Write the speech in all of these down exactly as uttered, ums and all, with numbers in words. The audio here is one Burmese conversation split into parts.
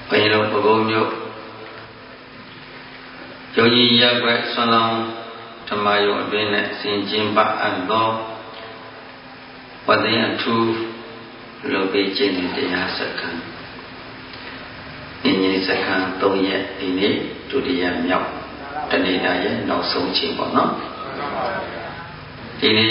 ဘယ်လိုပုဂ္ဂိုလ်မျိုးယုံကြည်ရက်ွယ်ဆွမ်းလောင်းဓမ္မယုံအတွင်းနဲ့ဆင်ကျင်းပအပ်သောဝတ္တရားထူးလုပ်ပေးခြင်းတရားစက္ကန့်ဒီနေ့စက္ကန့်သုံးရက်ဒီနေ့ဒုတိယမြောက်တနေ့တာရဲ့နောက်ဆုံးချိန်ပေါ့နော်ဒီနေ့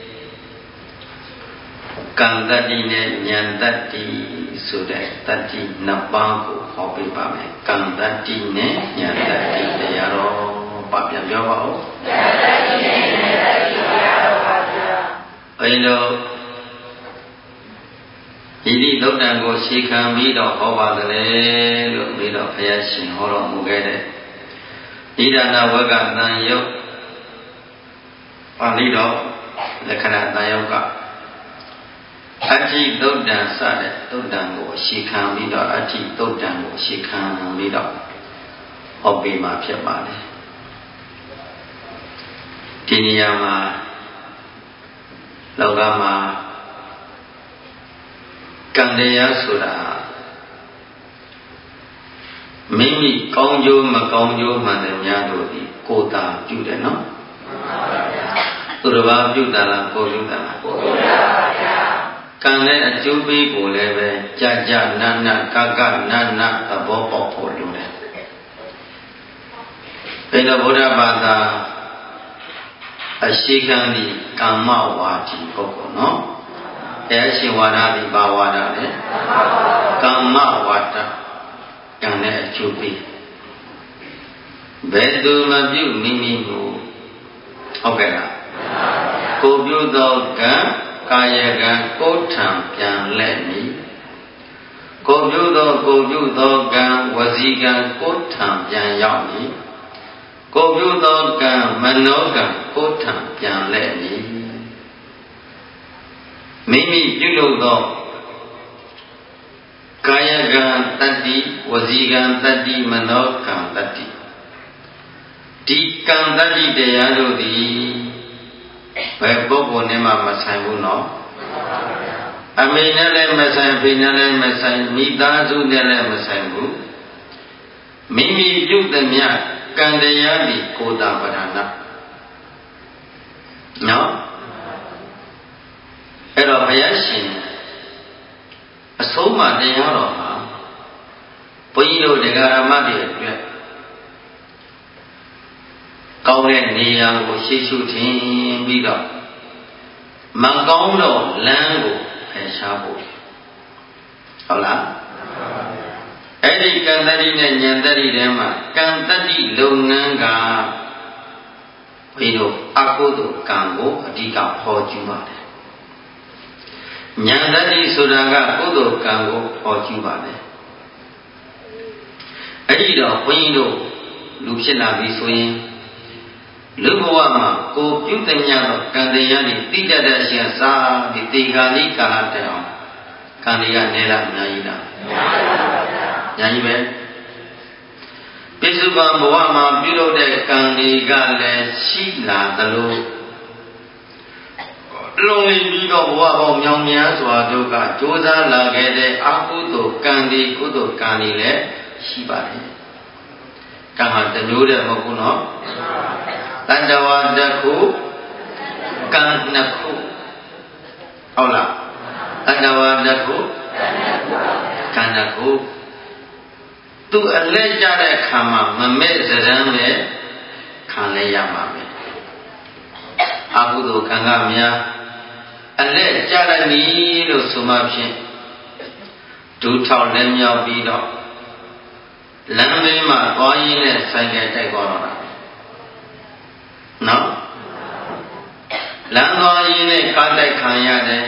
ကံတတ္တိနဲ့ဉာဏ်တတ္တိဆိုတဲ့တတ္တိနှစ်ပါးကိုဟောပေးပါမယ်ကံတတ္တိနဲ့ဉာဏ်တတ္တိတရားတော်ပါပြန်ပြောပါဦးကံတတ္တိနဲ့ဉာဏ်တတ္တိတရားတော်ပါဗျာအဲလိုဒီဒီသုတ်တံကိုရှေခံပြီးတော့ဟောပါသလဲလို့ပြီးတော့ဘုရားရှင်ဟောတော်မူခဲ့တဲ့ဣဒနာဝကတန်ယုတ်ပါဠိတော်လက္ခဏာတန်ယုတ်ကအဋ္ဌိသုတ်တံစတဲ့သုတ်တံကိုရှေခံပြီးတော့အဋ္ဌိသုတ်တံကိုရှေခံပြီးတော့ဟောပေးမှာဖြစ်ပါတယ်ဒီနေရာမှာလောကမှာကံတရားဆိုတာမိမိကောင်းကျိုးမကောင်းကျိုးမှန်တယ်များတို့ဒီကိုယ်သာပြုတယ်နော်မှန်ပါဗျာသူတစ်ပါးပြုတာလားကိုယ်ပြုတာလားကိုယ်ပြုတာပါဗျာကံနဲ့အကျိုးပေးကိုလည်းပဲကြာကြာနာနာကကနာနာသဘောပေါက်ဖို့လိုတယ်ဘယ်လိုဗုဒ္ဓဘာသာအရှိခံဒီကမ္မဝါဒီပုဂ္ဂိုလ်နော်အဲရှင်ဝါဒဒီဘာဝါဒလဲကမ္မဝါဒကံနဲ့အကျိုးပေးဘယ်သူမပြုမိမိကိုဟုတ်ကဲ့လားကိုပြုသောကံကာယကံကိုယ်ထံပြန်လဲ့မည်ကိုပြုသောကိုပြုသောကံဝစီကံကိုယ်ထံပြန်ရောက်မည်ကိုပြုသောကံမနောကံကိုယ်ထံပြန်လဲ့မည်မိမိပြုလုပ်သောကာယကံတတ္တိဝစီကံတတ္တိမနောကံတတ္တိဒီကံတတ္တိတရားတို့သည်ဘယ်ပုဂ္ဂိုလ်နဲ့မှမဆိုင်ဘူးနော်အမေနဲ့လည်းမဆိုင်ဖေနဲ့လည်းမဆိုင်မိသားစုနဲ့လည်းမဆိုင်ဘူးမိမိပြုသည်မြတ်ကံတရားဒီကိုယ်တာပဒနာနော်အဲ့တော့ဘုရားရှင်အဆုံးအမတရားတော်မှာဘုန်းကြီးတို့တရားဓမ္မတွေအတွက်ကောင်းတဲ့နေရာကိုရှေ့ရှုထင်ပြီးတော့မကောင်းတော့လမ်းကိုဖယ်ရှားဖို့ဟုတ်လားအဲ့ဒီကံတတိနဲ့ဉာဏ်တတိထဲမှာကံတတိလုပ်ငန်းကဘုန်းကြီးတို့အကုသိုလ်ကံကိုအဓိကဟောကျူးပါတယ်ဉာဏ်တတိဆိုတာကကုသိုလ်ကံကိုဟောကျူးပါတယ်အဲ့ဒီတော့ဘုန်းကြီးတို့လူဖြစ်လာပြီဆိုရင်လူဘဝမှာကိုပြုတဲ့ညတော့ကံတရားတွေတိတတ်တဲ့အရှင်စာဒီတေခါလေးကာလတည်းအောင်ကံတရားနဲလာအများကြီးလားအများကြီးပါဗျာအများကြီးပဲပိစုပန်ဘဝမှာပြုလုပ်တဲ့ကံတွေကလည်းရှိလာသလိုလုံးလီပြီးတော့ဘဝပေါင်းမြောင်များစွာတို့ကကြိုးစားလာခဲ့တဲ့အကုသိုလ်ကံတွေကုသိုလ်ကံတွေလည်းရှိပါတယ်ကံဟာတမျိုးတည်းမဟုတ်ဘူးနော်တတ္တဝါတစ်ခုကံနှစ်ခုဟုတ်လားတတ္တဝါတစ်ခုကံနှစ်ခုသူအလဲကြတဲ့အခါမှာမမဲ့စရမ်းနဲ့ခံလဲရမှာပဲအကုသိုလ်ကံကများအလဲကြရမည်လို့ဆိုမှဖြင့်ဒူထောက်လက်မြောက်ပြီးတော့လမ်းဘေးမှာသွားရင်းနဲ့ဆိုင်ကတိုက်သွားတော့တာနော်လမ်းသွားရင်းနဲ့ကားတိုက်ခံရတယ်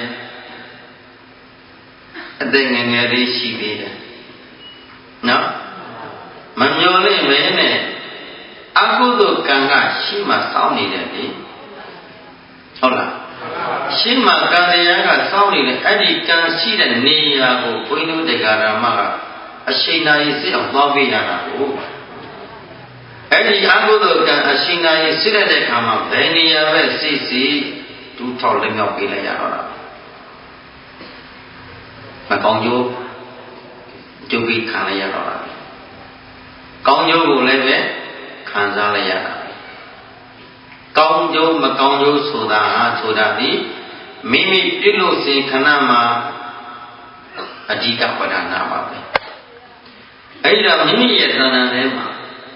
အသိငယ်ငယ်လေးရှိသေးတယ်နော်မမျော်လင့်မဲနဲ့အကုသိုလ်ကံကရှိမှစောင့်နေတယ်လေဟုတ်လားရှိမှကံတရားကစောင့်နေတယ်အဲ့ဒီကံရှိတဲ့နေရာကိုဘုန်းကြီးတို့တရားဓမ္မကအရှိန်နာရီစစ်အောင်သွားပေးရတာကိုအဲ့ဒီအကုသိုလ်ကံအရှိန်နာရီစစ်တဲ့အခါမှာဘယ်နေရာပဲစစ်စီဒူးထောက်လက်မြောက်ပေးလိုက်ရတော့တာမကောင်းကျိုးကျုပ်ပြီးခံလိုက်ရတော့တာကောင်းကျိုးကိုလည်းပဲခံစားလိုက်ရတာကောင်းကျိုးမကောင်းကျိုးဆိုတာဟာဆိုတာဒီမိမိပြုလို့စဉ်ခဏမှာအဓိကပဒါနာပါပဲအဲ့ဒါမိမိရဲ့သဏ္ဍာန်ထဲမှာ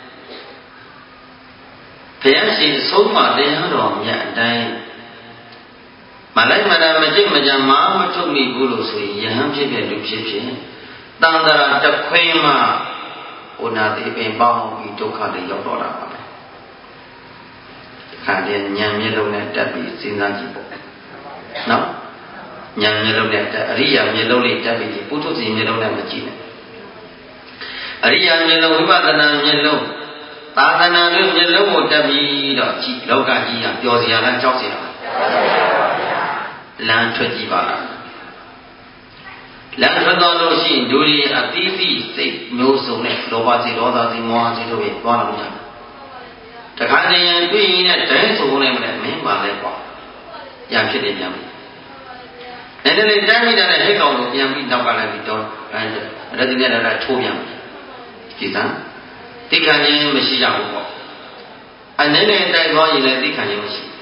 ဘုရားရှင်အဆုံးအမတရားတော်မြတ်အတိုင်းမလိုက်မနာမကြည့်မကြမှာမထုတ်မိဘူးလို့ဆိုရင်ယဟန်ဖြစ်တဲ့လူဖြစ်ဖြစ်တန်တရာတခွင်းမှဩနာတိပင်ပေါင်းပြီးဒုက္ခတွေရောက်တော့တာပါပဲခါတဲ့ဉာဏ်မျက်လုံးနဲ့တက်ပြီးစဉ်းစားကြည့်ပေါ့နော်ဉာဏ်မျက်လုံးနဲ့တက်အရိယာမျက်လုံးလေးတက်ပြီးပုထုဇဉ်မျက်လုံးနဲ့မကြည့်နဲ့အရိယာမျက်လုံးဝိပဿနာမျက်လုံးသာသနာ့မျက်လုံးကိုတက်ပြီးတော့ကြည့်လောကကြီးကပျော်စရာလားကြောက်စရာလားလမ်းထွက်ကြည့်ပါလားလမ်းထွက်တော့လို့ရှိရင်ဒုရီအတိအတိစိတ်မျိုးစုံနဲ့လောဘစိတ်ဒေါသစိတ်မောဟစိတ်တို့ပဲသွားလို့ရတယ်တခါတည်းရင်တွေ့ရင်လည်းတိုင်းစုံနေမှလည်းမင်းပါလဲပေါ့ရဖြစ်နေပြန်ပြီနည်းနည်းလေးတိုင်းမိတာနဲ့ဟိတ်ကောင်ကိုပြန်ပြီးနောက်ကလည်းပြီးတော့ရတိနဲ့လည်းထိုးပြန်ပြီဒီစမ်းသိခံခြင်းမရှိရဘူးပေါ့အနေနဲ့တိုက်သွားရင်လည်းသိခံခြင်းမရှိ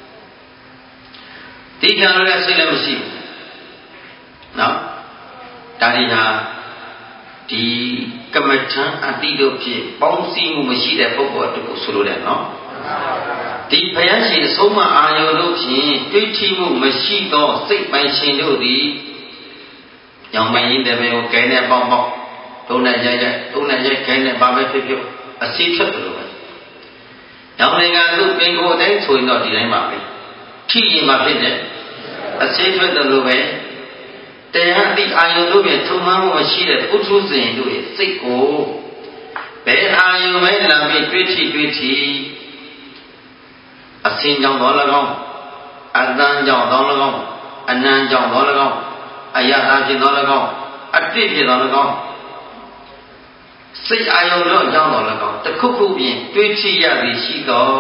သိခံလို့လည်းစိတ်လည်းမရှိဘူးနော်ဒါရီဟာဒီကမ္မထံအတိတို့ဖြစ်ပေါင်းစည်းမှုမရှိတဲ့ပုဂ္ဂိုလ်တို့ကိုဆိုလိုတယ်နော်ဒီဘုရားရှင်အဆုံးအမအာယုန်တို့ဖြင့်တွေ့ထိမှုမရှိသောစိတ်ပိုင်ရှင်တို့သည်ရောင်မင်းတဲ့ဘယ်ကိုကဲနဲ့ပေါက်ပေါက်တုံးနဲ့ရိုက်ရိုက်တုံးနဲ့ရိုက်ခဲနဲ့ဘာပဲဖြစ်ဖြစ်အစီထွက်တယ်လို့ပဲရောင်မင်းကသူ့ပင်ကိုယ်တိုင်းဆိုရင်တော့ဒီတိုင်းပါပဲထိရင်မှဖြစ်တယ်အစီထွက်တယ်လို့ပဲတရားတိအာယုန်တို့ရဲ့ထုံမှန်းမှုမရှိတဲ့ပုထုဇဉ်တို့ရဲ့စိတ်ကိုဘယ်အာယုန်ပဲလာပြီးတွေးထိတွေးထိအစင်းကြောင့်တော်၎င်းအတန်းကြောင့်တော်၎င်းအနံကြောင့်တော်၎င်းအယတာဖြစ်တော်၎င်းအတိဖြစ်တော်၎င်းစိတ်အာယုန်တို့ကြောင့်တော်၎င်းတခုခုပြင်တွေးထိရသည်ရှိတော်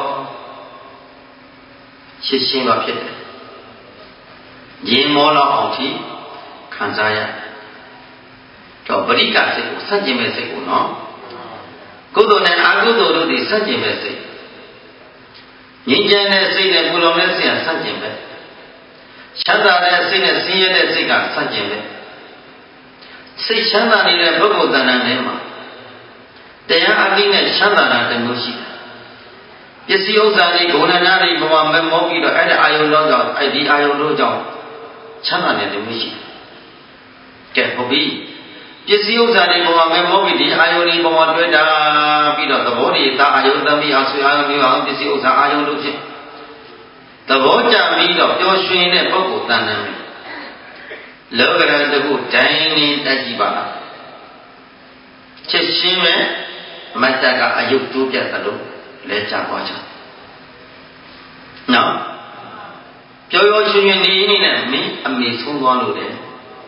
ရှင်းရှင်းတော့ဖြစ်တယ်ရင်မောလောက်အောင်ထိခံစားရတော့ပရိက္ခစိတ်ကိုစัจကျင်မဲ့စိတ်ကိုနော်ကုသိုလ်နဲ့အကုသိုလ်တို့ဒီစัจကျင်မဲ့စိတ်ငြိမ်းချမ်းတဲ့စိတ်နဲ့ပူလောင်တဲ့စိတ်ကစัจကျင်မဲ့ချမ်းသာတဲ့စိတ်နဲ့ဆင်းရဲတဲ့စိတ်ကစัจကျင်မဲ့စိတ်ချမ်းသာနေတဲ့ပုဂ္ဂိုလ်တဏ္ဍာထဲမှာတရားအတိနဲ့ချမ်းသာတာတမျိုးရှိတယ်ပစ္စည်းဥစ္စာတွေဂုဏနာတွေဘဝမဲ့မောပြီးတော့အဲ့ဒီအာယုန်တော့ကြောင့်အဲ့ဒီအာယုန်တို့ကြောင့်ချမ်းသာတဲ့တမျိုးရှိတယ်ကဲဟုတ်ပြီပစ္စည်းဥစ္စာတွေဘဝမဲ့မောပြီးဒီအာယုန်ဒီဘဝတွေ့တာပြီးတော့သဘောတွေသာအာယုန်သမီးအောင်ဆွေအာယုန်မျိုးအောင်ပစ္စည်းဥစ္စာအာယုန်တို့ဖြင့်သဘောကြပြီးတော့ပျော်ရွှင်တဲ့ပုဂ္ဂိုလ်တဏ္ဍာမျိုးလောကရန်တခုတိုင်းနေတက်ကြည့်ပါလားချက်ရှင်းမဲ့မတ္တကအယုတ်တိုးပြတ်သလိုလဲကြသွားကြနော်ပျော်ပျော်ရွှင်ရွှင်နေနေနဲ့မင်းအမေဆုံးသွားလို့တဲ့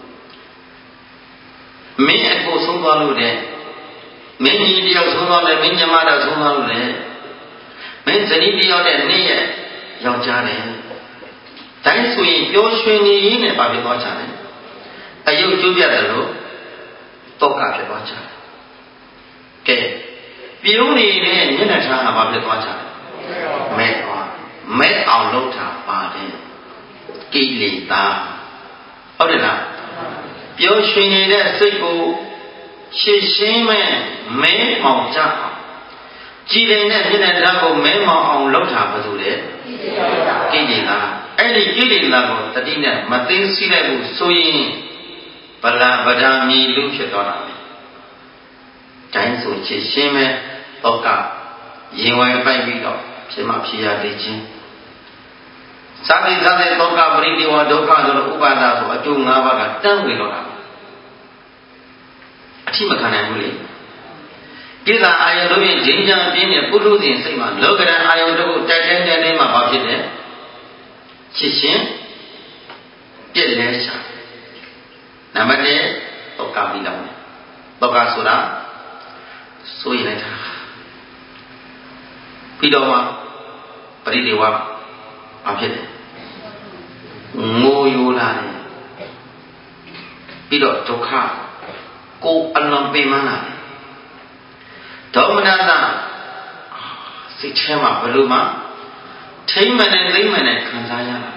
မင်းအကိုဆုံးသွားလို့တဲ့မင်းကြီးတယောက်ဆုံးသွားတယ်မင်းညီမတော့ဆုံးသွားလို့တဲ့မင်းဇနီးတယောက်တဲ့နေ့ရက်ယောက်ျားတယ်တိုင်းဆိုရင်ပျော်ရွှင်နေနေနဲ့ပါဖြစ်သွားကြတယ်အယုတ်ကျိုးပြတ်တယ်လို့တောကဖြစ်သွားကြတယ်ကဲပြုံးနေတဲ့မျက်နှာထားကဘာဖြစ်သွားကြလဲမဲ့သွားမဲ့အောင်လုပ်တာပါတယ်ကိလေသာဟုတ်တယ်လားပျော်ရွှင်နေတဲ့စိတ်ကိုရှင်းရှင်းမဲ့မဲအောင်ကြအောင်ကြည်တဲ့မျက်နှာထားကိုမဲမောင်အောင်လုပ်တာဘာလို့လဲကိလေသာအဲ့ဒီကိလေသာကိုတတိနဲ့မသိသိလိုက်ဘူးဆိုရင်ဗလာဗဒာမီလူဖြစ်သွားတာပဲတိုင်းဆိုချစ်ရှင်းမဲ့တော့ကရင်ဝိုင်းပိုက်ပြီးတော့ဖြစ်မှဖြစ်ရသေးခြင်းသာတိသာတဲ့တော့ကပရိဒီဝဒုက္ခဆိုတော့ဥပါဒဆိုအကျိုး၅ပါးကတန်းဝင်တော့တာအထိမခံနိုင်ဘူးလေကိစ္စအာယုန်တို့ရဲ့ဂျင်းကြံပြင်းတဲ့ပုထုဇဉ်စိတ်မှာလောကရန်အာယုန်တို့ကိုတိုက်တိုင်းတိုင်းမှာဘာဖြစ်လဲချစ်ရှင်ပြည့်လဲချနံပါတ်တစ်တော့ကမိလောင်တယ်တော့ကဆိုတာဆိုရင်လည်းပြီးတော့မှပရိဒေဝအဖြစ်တယ်ငိုယိုလာတယ်ပြီးတော့ဒုက္ခ cô ăn lòng bê mà nào đó mà ta sự che mà phải luôn mà thấy mà này thấy mà này khăn ra ra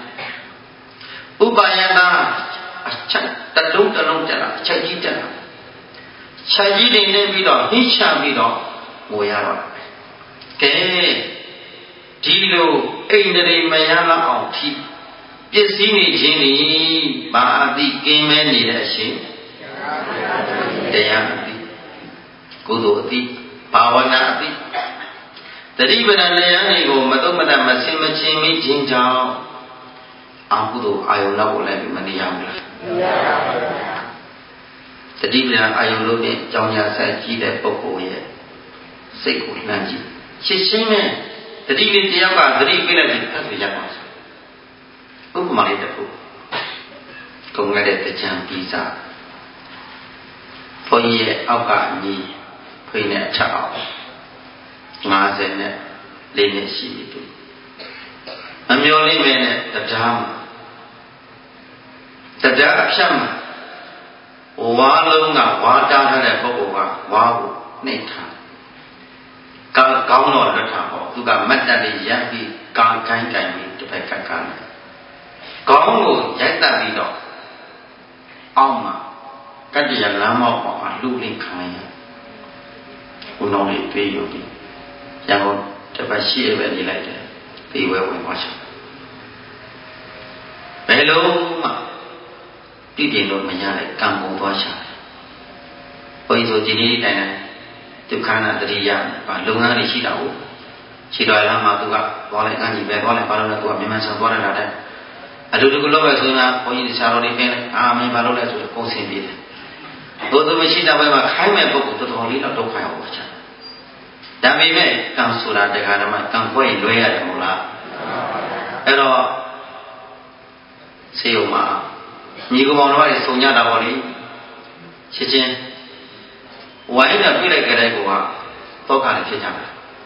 Ubayata chắc tất đúng tất đúng tất là chắc gì tất là chắc gì đến đây bị đó hít xa bị đó ngồi ra rồi cái đi lô ấy nơi mà nhà là ông thì biết gì này chuyện này bà đi kiếm mấy này là gì để ăn đi cố độ đi bhavana đi tại vì bên này anh ấy cũng mà tôi mà làm mà xem mà xem mấy chuyện cho aku tu ayam nak boleh dimana yang lah. Jadi bila ayam lu ni jauhnya saya jadi pokok ye, sekut nanti. Sesungguhnya, jadi bila dia apa, jadi bila dia tak boleh apa. Aku malah tak aku. Kau nggak ada terjang bisa. Pergi apa ni, pergi nak cakap, ngazen nak lene si itu. Ambil ni mana terjam. Tidak sama. Walau ngah wadah ada bawa wau neta. Kalau kau nak letak apa, tu kan mata dia yang di kau kain kain ni tu pakai kain. Kau mau jadi tak bila, amma, kan dia lama apa lu lingkaran. Unong itu yogi, yang dapat siapa ni lagi, tiada orang macam. Hello mak. Đi điện đột mà nhà lại càng bố toa trả bây giờ chỉ đi này này tiếp khả năng tự đi ra và lâu ngày đi chỉ đạo chỉ đòi làm mà tụi gặp toa lại ngang gì về toa lại bao lâu là tụi gặp mình sang toa lại là đây à đôi lúc lâu rồi rồi mà có gì sao đi về à mình bao lâu lại rồi cố xin đi tôi tôi mới chỉ đạo về mà khai mẹ bố tôi thôi đi là đâu phải học chứ đã vì vậy càng sửa lại để cái mà càng quay lối ra được một là cái đó siêu mà nhiều người nói là số nhà đã bỏ đi, chứ chứ, vậy là bây giờ cái này của họ, tất cả là chết chẳng,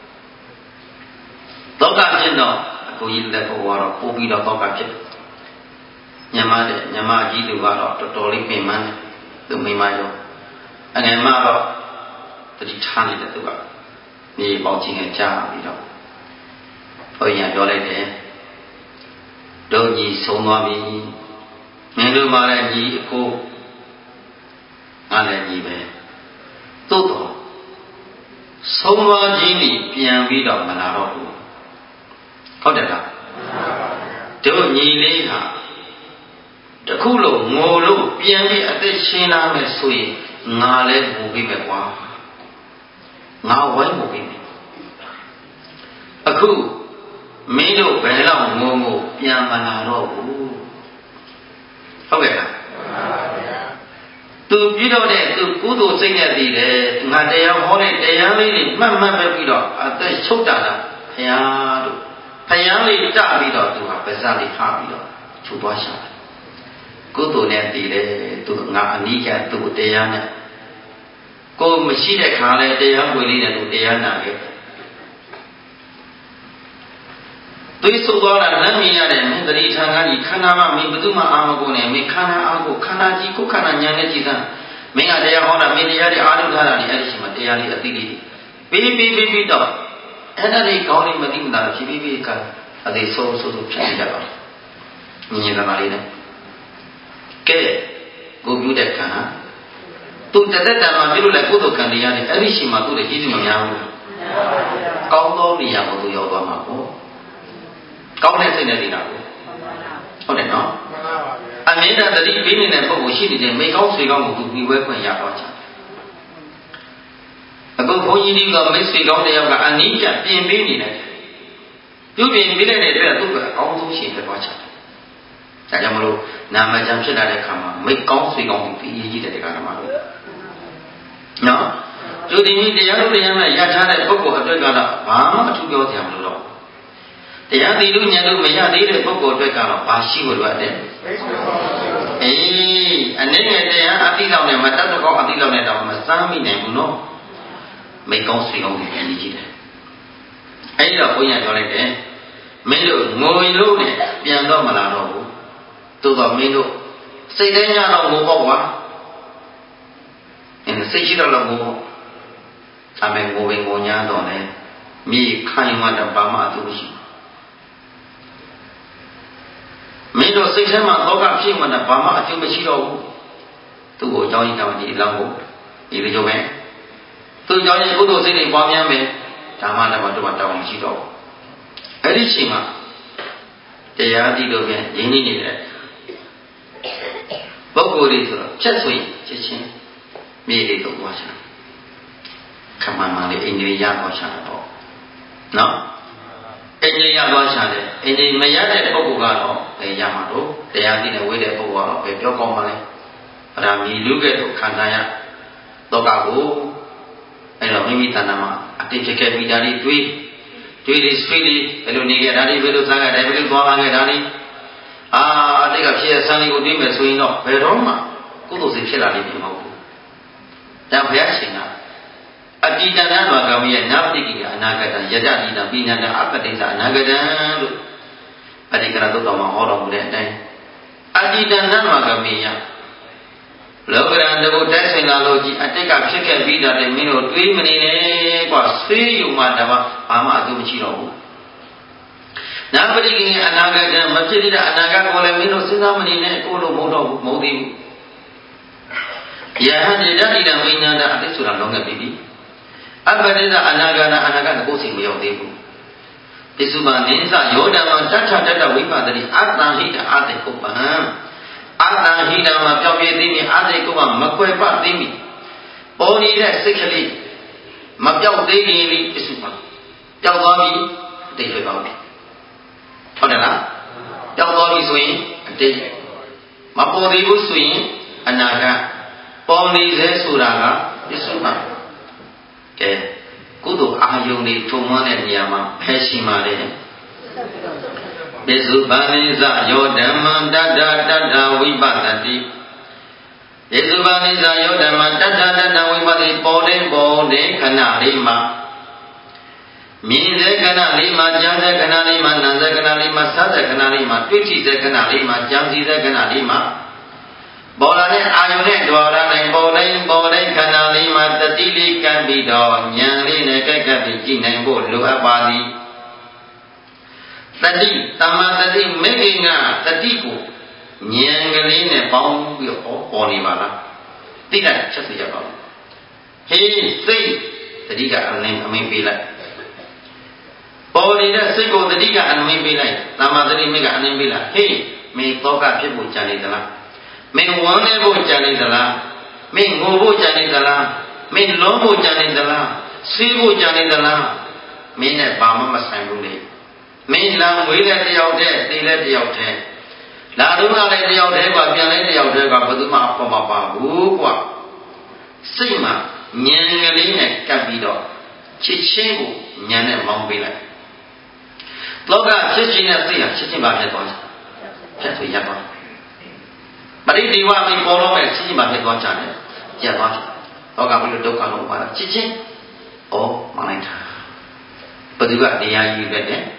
tất cả chết đó, cô nhìn thấy của họ, cô bị đó tất cả chết, nhà mà đấy, nhà mà chỉ được vào đó, tôi tôi lấy mấy màn, từ mấy màn đó, anh em mà đó, tôi đi chăn đi được vào, đi bảo chính người cha bị đó, ở nhà cho lại đấy, đâu gì số mà bị mình đưa mà là gì cô anh là gì vậy tốt rồi sống mà gì đi biển bị đó mà là đâu có được không đâu nhỉ lấy hả đó khu lô ngô lô biển bị ở đây xin làm cái suy ngã lấy bù bị mệt quá ngã quay bù bị ở khu mấy đồ bé là ngô ngô biển mà là đâu không phải à? Từ biết đâu đấy, từ cú đồ sinh ra gì đấy, ngài đây họ này đây lấy đi,慢慢被逼到，啊，在抽查的，哎呀，都，太阳里炸逼到，都啊，白山里哈逼到，出多少？cú đồ này gì đấy, từ ngài ní cái từ đây này, cô mà xí đấy khá đấy, đây quỳ đi này, từ đây nào cái. Tuy số đó là nâng mình ra đây, mình cái đi thang cái gì khả năng mà mình bắt mà ám cô này, mình khả năng ám cô, khả năng gì cô khả năng nhang cái gì đó, mình ở đây họ là mình đi ra đây ám ra đây, ở đây mà đây là ở đây đi, bí bí bí bí đó, ở đây câu này mà đi mà là chỉ bí bí cái, ở đây số số số chuyện gì đó, nhìn ra mà đi này, cái cô biểu đạt cả, tôi tất tất cả mà biết là cô tôi cần đi ra đây, ở đây mà tôi để chỉ dùng nhau, câu đó đi ra tôi yêu đó mà cô. Câu này thế này thì nào? Câu này nó. Anh ấy là đi bên này có một số thì mấy câu suy câu một tụ bị quên phải giả đó chứ. À cô phổ nhiên đi có mấy suy câu này là anh ấy là bên bên này. Nếu bên bên này là tôi phải câu tôi chỉ phải quá chứ. Tại sao mà luôn nằm ở trong chỗ này để khám mà mấy câu suy câu thì cái gì để khám mà luôn. Nó. Cho nên như thế lúc này mà giả cha này có cuộc gặp tôi là bám mà chúပြောthì làm được đâu. Thì anh đi lúc nhà lúc mấy nhà đi được có cuộc tôi cả là ba xí một loại đấy. Ê, anh ấy nghe thấy anh đi đâu này mà tất có anh đi đâu này đâu mà sao mình này cũng nó mấy câu suy câu thì gì gì đấy. Ấy là cô nhà cho này đấy. Mấy đứa ngồi lúc này biển đó mà là đâu. Tôi bảo mấy đứa xây đến nhà đâu ngủ bao quá. Nên စိတ်ရှိတော့လို့အမေငိုပင်ငိုညာတော့လေမိခိုင်မှတော့ဘာမှအတူမရှိမင်းတို့စိတ်ထဲမှာသောကဖြစ်မှတော့ဘာမှအကျိုးမရှိတော့ဘူးသူ့ကိုအကြောင်းကြီးတောင်းကြည့်လောက်ကိုဒီလိုပဲသူ့ကြောင့်ကုသိုလ်စိတ်တွေပွားများမယ်ဓမ္မဓမ္မတို့ကတောင်းမရှိတော့ဘူးအဲ့ဒီချိန်မှာတရားသိလို့ပြန်ရင်းနှီးနေတဲ့ပုဂ္ဂိုလ်တွေဆိုတော့ဖြတ်ဆိုရင်ချက်ချင်းမြေတွေတော့သွားချင်ခမမှန်လေးအင်္ဂလိပ်ရသွားချင်တော့နော်အင်္ဂလိပ်ရသွားချင်တယ်အင်္ဂလိပ်မရတဲ့ပုဂ္ဂိုလ်ကတော့လည်းရမှာတော့တရားသိနေဝေးတဲ့ပုဂ္ဂိုလ်ကတော့ပဲပြောကောင်းပါလေအဲ့ဒါမြည်လူကဲ့သို့ခံစားရတော့ကကိုအဲ့တော့မိမိတဏ္ဍာမှာအတိတ်ဖြစ်ခဲ့ပြီးဒါတွေတွေးတွေးတွေဆွေးတွေဘယ်လိုနေခဲ့ဒါတွေဘယ်လိုစားခဲ့ဒါဘယ်လိုသွားလာခဲ့ဒါတွေအာအတိတ်ကဖြစ်ရဆန်းလေးကိုတွေးမယ်ဆိုရင်တော့ဘယ်တော့မှကုသိုလ်စိတ်ဖြစ်လာလိမ့်မယ်မဟုတ်ဘူးဒါဘုရားရှင်ကအတိတဏ္ဍာမှာကမရဲ့နာပတိကိအနာဂတယတတိတပိဏတအပတိသအနာဂတံလို့အတိကရသုတ်တော်မှာဟောတော်မူတဲ့အတိုင်းအတိတဏ္ဍာမှာကမယလောကရန်တကူတိုက်ဆိုင်လာလို့ကြီးအတိတ်ကဖြစ်ခဲ့ပြီးတာတဲ့မင်းတို့တွေးမနေနဲ့ကွာဆွေးယူမှတပါဘာမှအကျိုးမရှိတော့ဘူးနာပတိကိအနာဂတံမဖြစ်တဲ့အနာဂတ်ကိုလည်းမင်းတို့စဉ်းစားမနေနဲ့ကိုလိုမဟုတ်တော့ဘူးမဟုတ်သေးဘူးယဟန်တတိတမိညာတအတိတ်ဆိုတာလုံးခဲ့ပြီအပတိသအနာဂတအနာဂတ်ကိုစိတ်မရောက်သေးဘူးပစ္စုပန်နိစ္စယောဓမ္မတထတတဝိပဿတိအတ္တဟိတအတေကုပ္ပံအတ္တဟိတမှာပြောင်းပြသိပြီအတေကုပ္ပံမကွယ်ပသိပြီပေါ်နေတဲ့စိတ်ကလေးမပြောက်သေးခင်လေးပစ္စုပန်ပျောက်သွားပြီအတိတ်ဖြစ်သွားပြီဟုတ်တယ်လားပျောက်သွားပြီဆိုရင်အတိတ်မပေါ်သေးဘူးဆိုရင်အနာဂတ်ပေါ်နေစေဆိုတာကပစ္စုပန်ကဲကုသိုလ်အာယုန်တွေထုံမတဲ့နေရာမှာဖယ်ရှိမှလေပစ္စုပန်နိစ္စယောဓမ္မတတ္တတတ္တဝိပဿတိပစ္စုပန်နိစ္စယောဓမ္မတတ္တတတ္တဝိပဿတိပေါ်တဲ့ပေါ်တဲ့ခဏလေးမှာမြင်တဲ့ခဏလေးမှာကြားတဲ့ခဏလေးမှာနားတဲ့ခဏလေးမှာစားတဲ့ခဏလေးမှာတွေ့ထိတဲ့ခဏလေးမှာကြံစည်တဲ့ခဏလေးမှာပေါ်လာတဲ့အာယုန်နဲ့တော်ရနိုင်ပေါ်တိုင်းပေါ်တိုင်းခန္ဓာလေးမှာတတိလေးကပ်ပြီးတော့ဉာဏ်လေးနဲ့ကြိုက်ကပ်ပြီးကြည့်နိုင်ဖို့လိုအပ်ပါသည်တတိတမ္မာတတိမေကိငါတတိကိုဉာဏ်ကလေးနဲ့ပေါင်းပြီးတော့ပေါ်နေပါလားသိတဲ့ချက်စီရပါဘူးဟေးစိတ်တတိကအမင်းအမင်းပေးလိုက်ပေါ်နေတဲ့စိတ်ကိုတတိကအမင်းပေးလိုက်တမ္မာတတိမေကအမင်းပေးလိုက်ဟေးမင်းသောကဖြစ်ဖို့ကြံနေသလားမင်းဝမ်းနေဖို့ကြံနေသလားမင်းငိုဖို့ကြံနေသလားမင်းလုံးဖို့ကြံနေသလားဆေးဖို့ကြံနေသလားမင်းနဲ့ဘာမှမဆိုင်ဘူးလေမင်းလာမွေးတဲ့တယောက်တည်းသိတဲ့တယောက်တည်းလာတော့လည်းတယောက်တည်းကပြန်လဲတယောက်တည်းကဘယ်သူမှအပေါ်မပါဘူးကွာစိတ်မှာဉာဏ်ကလေးနဲ့ကပ်ပြီးတော့ချစ်ချင်းကိုဉာဏ်နဲ့မောင်းပေးလိုက်လောကချစ်ချင်းနဲ့သိတာချစ်ချင်းပါဖြစ်သွားတယ်ဖြတ်ဆိုရပ်သွားပရိဒီဝမိပေါ်တော့မဲ့ချစ်ချင်းပါဖြစ်သွားကြတယ်ရပ်သွားတယ်လောကဘုလိုဒုက္ခလုံးပါတာချစ်ချင်းဩမှန်လိုက်တာဘယ်သူကနေရာယူခဲ့တယ်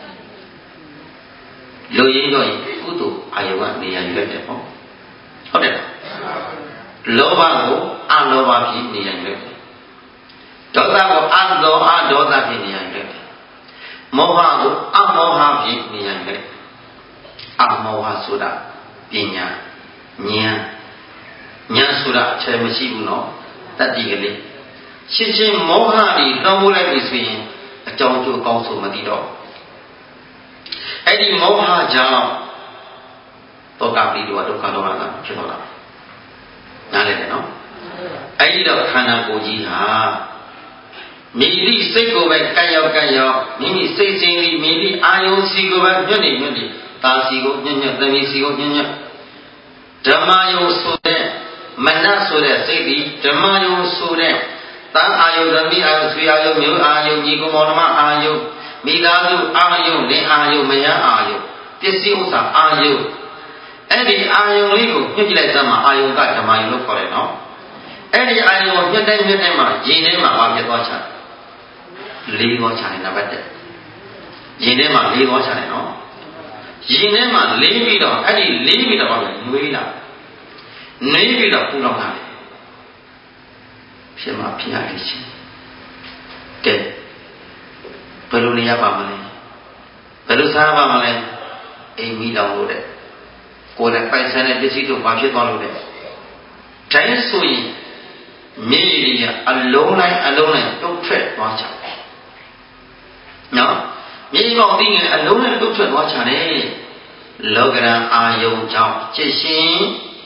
လူရင်းတော့ကုသိုလ်အာယုကနေရာယူခဲ့တယ်ပေါ့ဟုတ်တယ်လောဘကိုအလောဘဖြစ်နေရာယူခဲ့တယ်ဒေါသကိုအလောအဒေါသဖြစ်နေရာယူခဲ့တယ်မောဟကိုအမောဟဖြစ်နေရာယူခဲ့တယ်အမောဟဆိုတာပညာဉာဏ်ဉာဏ်ဆိုတာအချက်မရှိဘူးနော်တတ္တိကလေးရှင်းရှင်းမောဟတွေတောင်းဖို့လိုက်ပြီဆိုရင်အကြောင်းကျိုးအကောင်းဆုံးမသိတော့အဲ့ဒီမောဟကြောင့်တောကပိတောဒုက္ခဒေါသဖြစ်တော့တာနားလည်တယ်နော်အဲ့ဒီတော့ခန္ဓာကိုယ်ကြီးဟာမိမိစိတ်ကိုပဲကံရောက်ကံရောက်မိမိစိတ်စင်းပြီးမိမိအာယုစီကိုပဲညွတ်နေညွတ်နေတာစီကိုညွတ်ညွတ်သမီးစီကိုညွတ်ညွတ်ဓမ္မယုံဆိုတဲ့မနတ်ဆိုတဲ့စိတ်ဒီဓမ္မယုံဆိုတဲ့တန်အာယုသမီးအာယုဆွေအာယုမျိုးအာယုညီကိုမောင်နှမအာယုမိသားစုအာယုလင်အာယုမယန်းအာယုပစ္စည်းဥစ္စာအာယုအဲ့ဒီအာယုလေးကိုညှစ်ကြည့်လိုက်သမှာအာယုကဓမ္မယုလို့ခေါ်တယ်နော်အဲ့ဒီအာယုကိုညှစ်တိုင်းညှစ်တိုင်းမှာယင်ထဲမှာဘာဖြစ်သွားချာလေးသွားချာနေတာပဲတဲ့ယင်ထဲမှာလေးသွားချာတယ်နော်ရင်ထဲမှာလေးပြီးတော့အဲ့ဒီလေးပြီးတော့ဘာလဲနှွေးလာနှွေးပြီးတော့ပူလောင်လာတယ်ဖြစ်မှာဖြစ်ရလိမ့်ရှင်ကဲဘယ်လိုနေရပါမလဲဘယ်လိုစားပါမလဲအိမ်မီလောင်လို့တဲ့ကိုယ်နဲ့ပိုင်ဆိုင်တဲ့ပစ္စည်းတို့ဘာဖြစ်သွားလို့တဲ့တိုင်းဆိုရင်မြေကြီးကအလုံးလိုက်အလုံးလိုက်တုတ်ထွက်သွားချတယ်နော်မြေကြီးပေါင်းပြီးရင်အလုံးလိုက်တုတ်ထွက်သွားချတယ်လောကရန်အာယုံကြောင့်จิตရှင်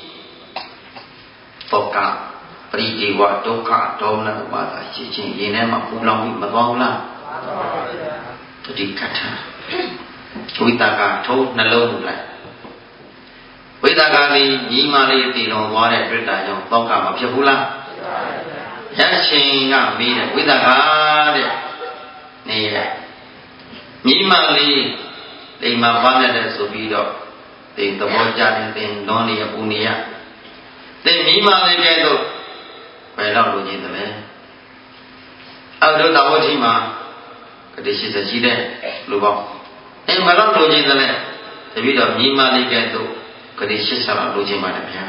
တောကပရိဒီဝဒုက္ခဒေါမနဥပါဒရှိခြင်းရင်ထဲမှာပူလောင်ပြီးမသွားဘူးလားတတိကထာဝိတကထုံးနှလုံးလိုက်ဝိတကလေးညီမလေးတည်တော်သွားတဲ့ပြိတ္တာကြောင့်တောကမဖြစ်ဘူးလားရချင်းကမေးတယ်ဝိတကတဲ့နေရညီမလေးအိမ်မှာပါနေတဲ့ဆိုပြီးတော့တင်သဘောကျတဲ့တင်လွန်နေရပူနေရတင်ညီမလေးကဲတော့ဘယ်တော့လိုချင်တယ်လဲအဲ့တို့တော်ဝတိမှာကတိရှိစရှိတဲ့လူပေါ့အဲဘယ်တော့လိုချင်တယ်လဲတပိတော့ညီမလေးကဲတော့ကတိရှိစားလိုချင်ပါတယ်ဗျာ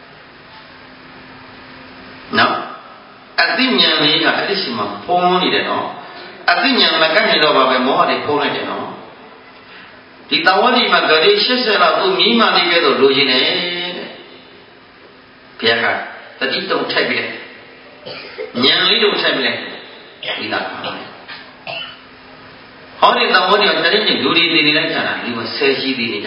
နော်အသိဉာဏ်လေးကအဲ့ဒီရှိမှဖုံးနေတယ်နော်အသိဉာဏ်မကန့်နေတော့ပါပဲမောဟတွေဖုံးလိုက်တယ်နော်ဒီတဝတိမှာဂရေရှစ်ဆယ်လောက်သူမိမလေးကဲတော့လိုချင်တယ်တဲ့ဘုရားကတတိတုံထိုက်ပြီးဉာဏ်လေးတို့ထိုက်ပြီးဒီလားဟောဒီတဝတိကတတိချင်းလူတွေနေနေလိုက်ကြတာဒီမှာဆယ်ရှိသေးနေကြ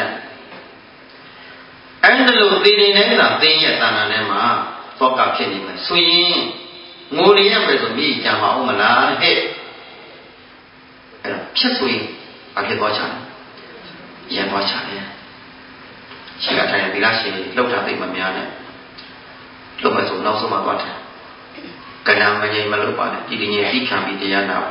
အဲ့ဒါလို့သိနေနေတာသိရဲ့တဏ္ဍာထဲမှာသောကဖြစ်နေမယ်ဆိုရင်ငိုရရမယ်ဆိုမြည်ကြမှာအောင်မလားဟဲ့အဲ့တော့ဖြစ်ဆိုရင်ဘာဖြစ်သွားချလဲရန်သွားချတယ်ရှိကတိုင်းဒီလားရှိလောက်တာသိမများနဲ့လောက်မယ်ဆိုနောက်ဆုံးမှသွားတယ်ကဏ္ဍမငြိမ်မလို့ပါနဲ့ဒီဒီငြိမ်သိခံပြီးတရားနာပါ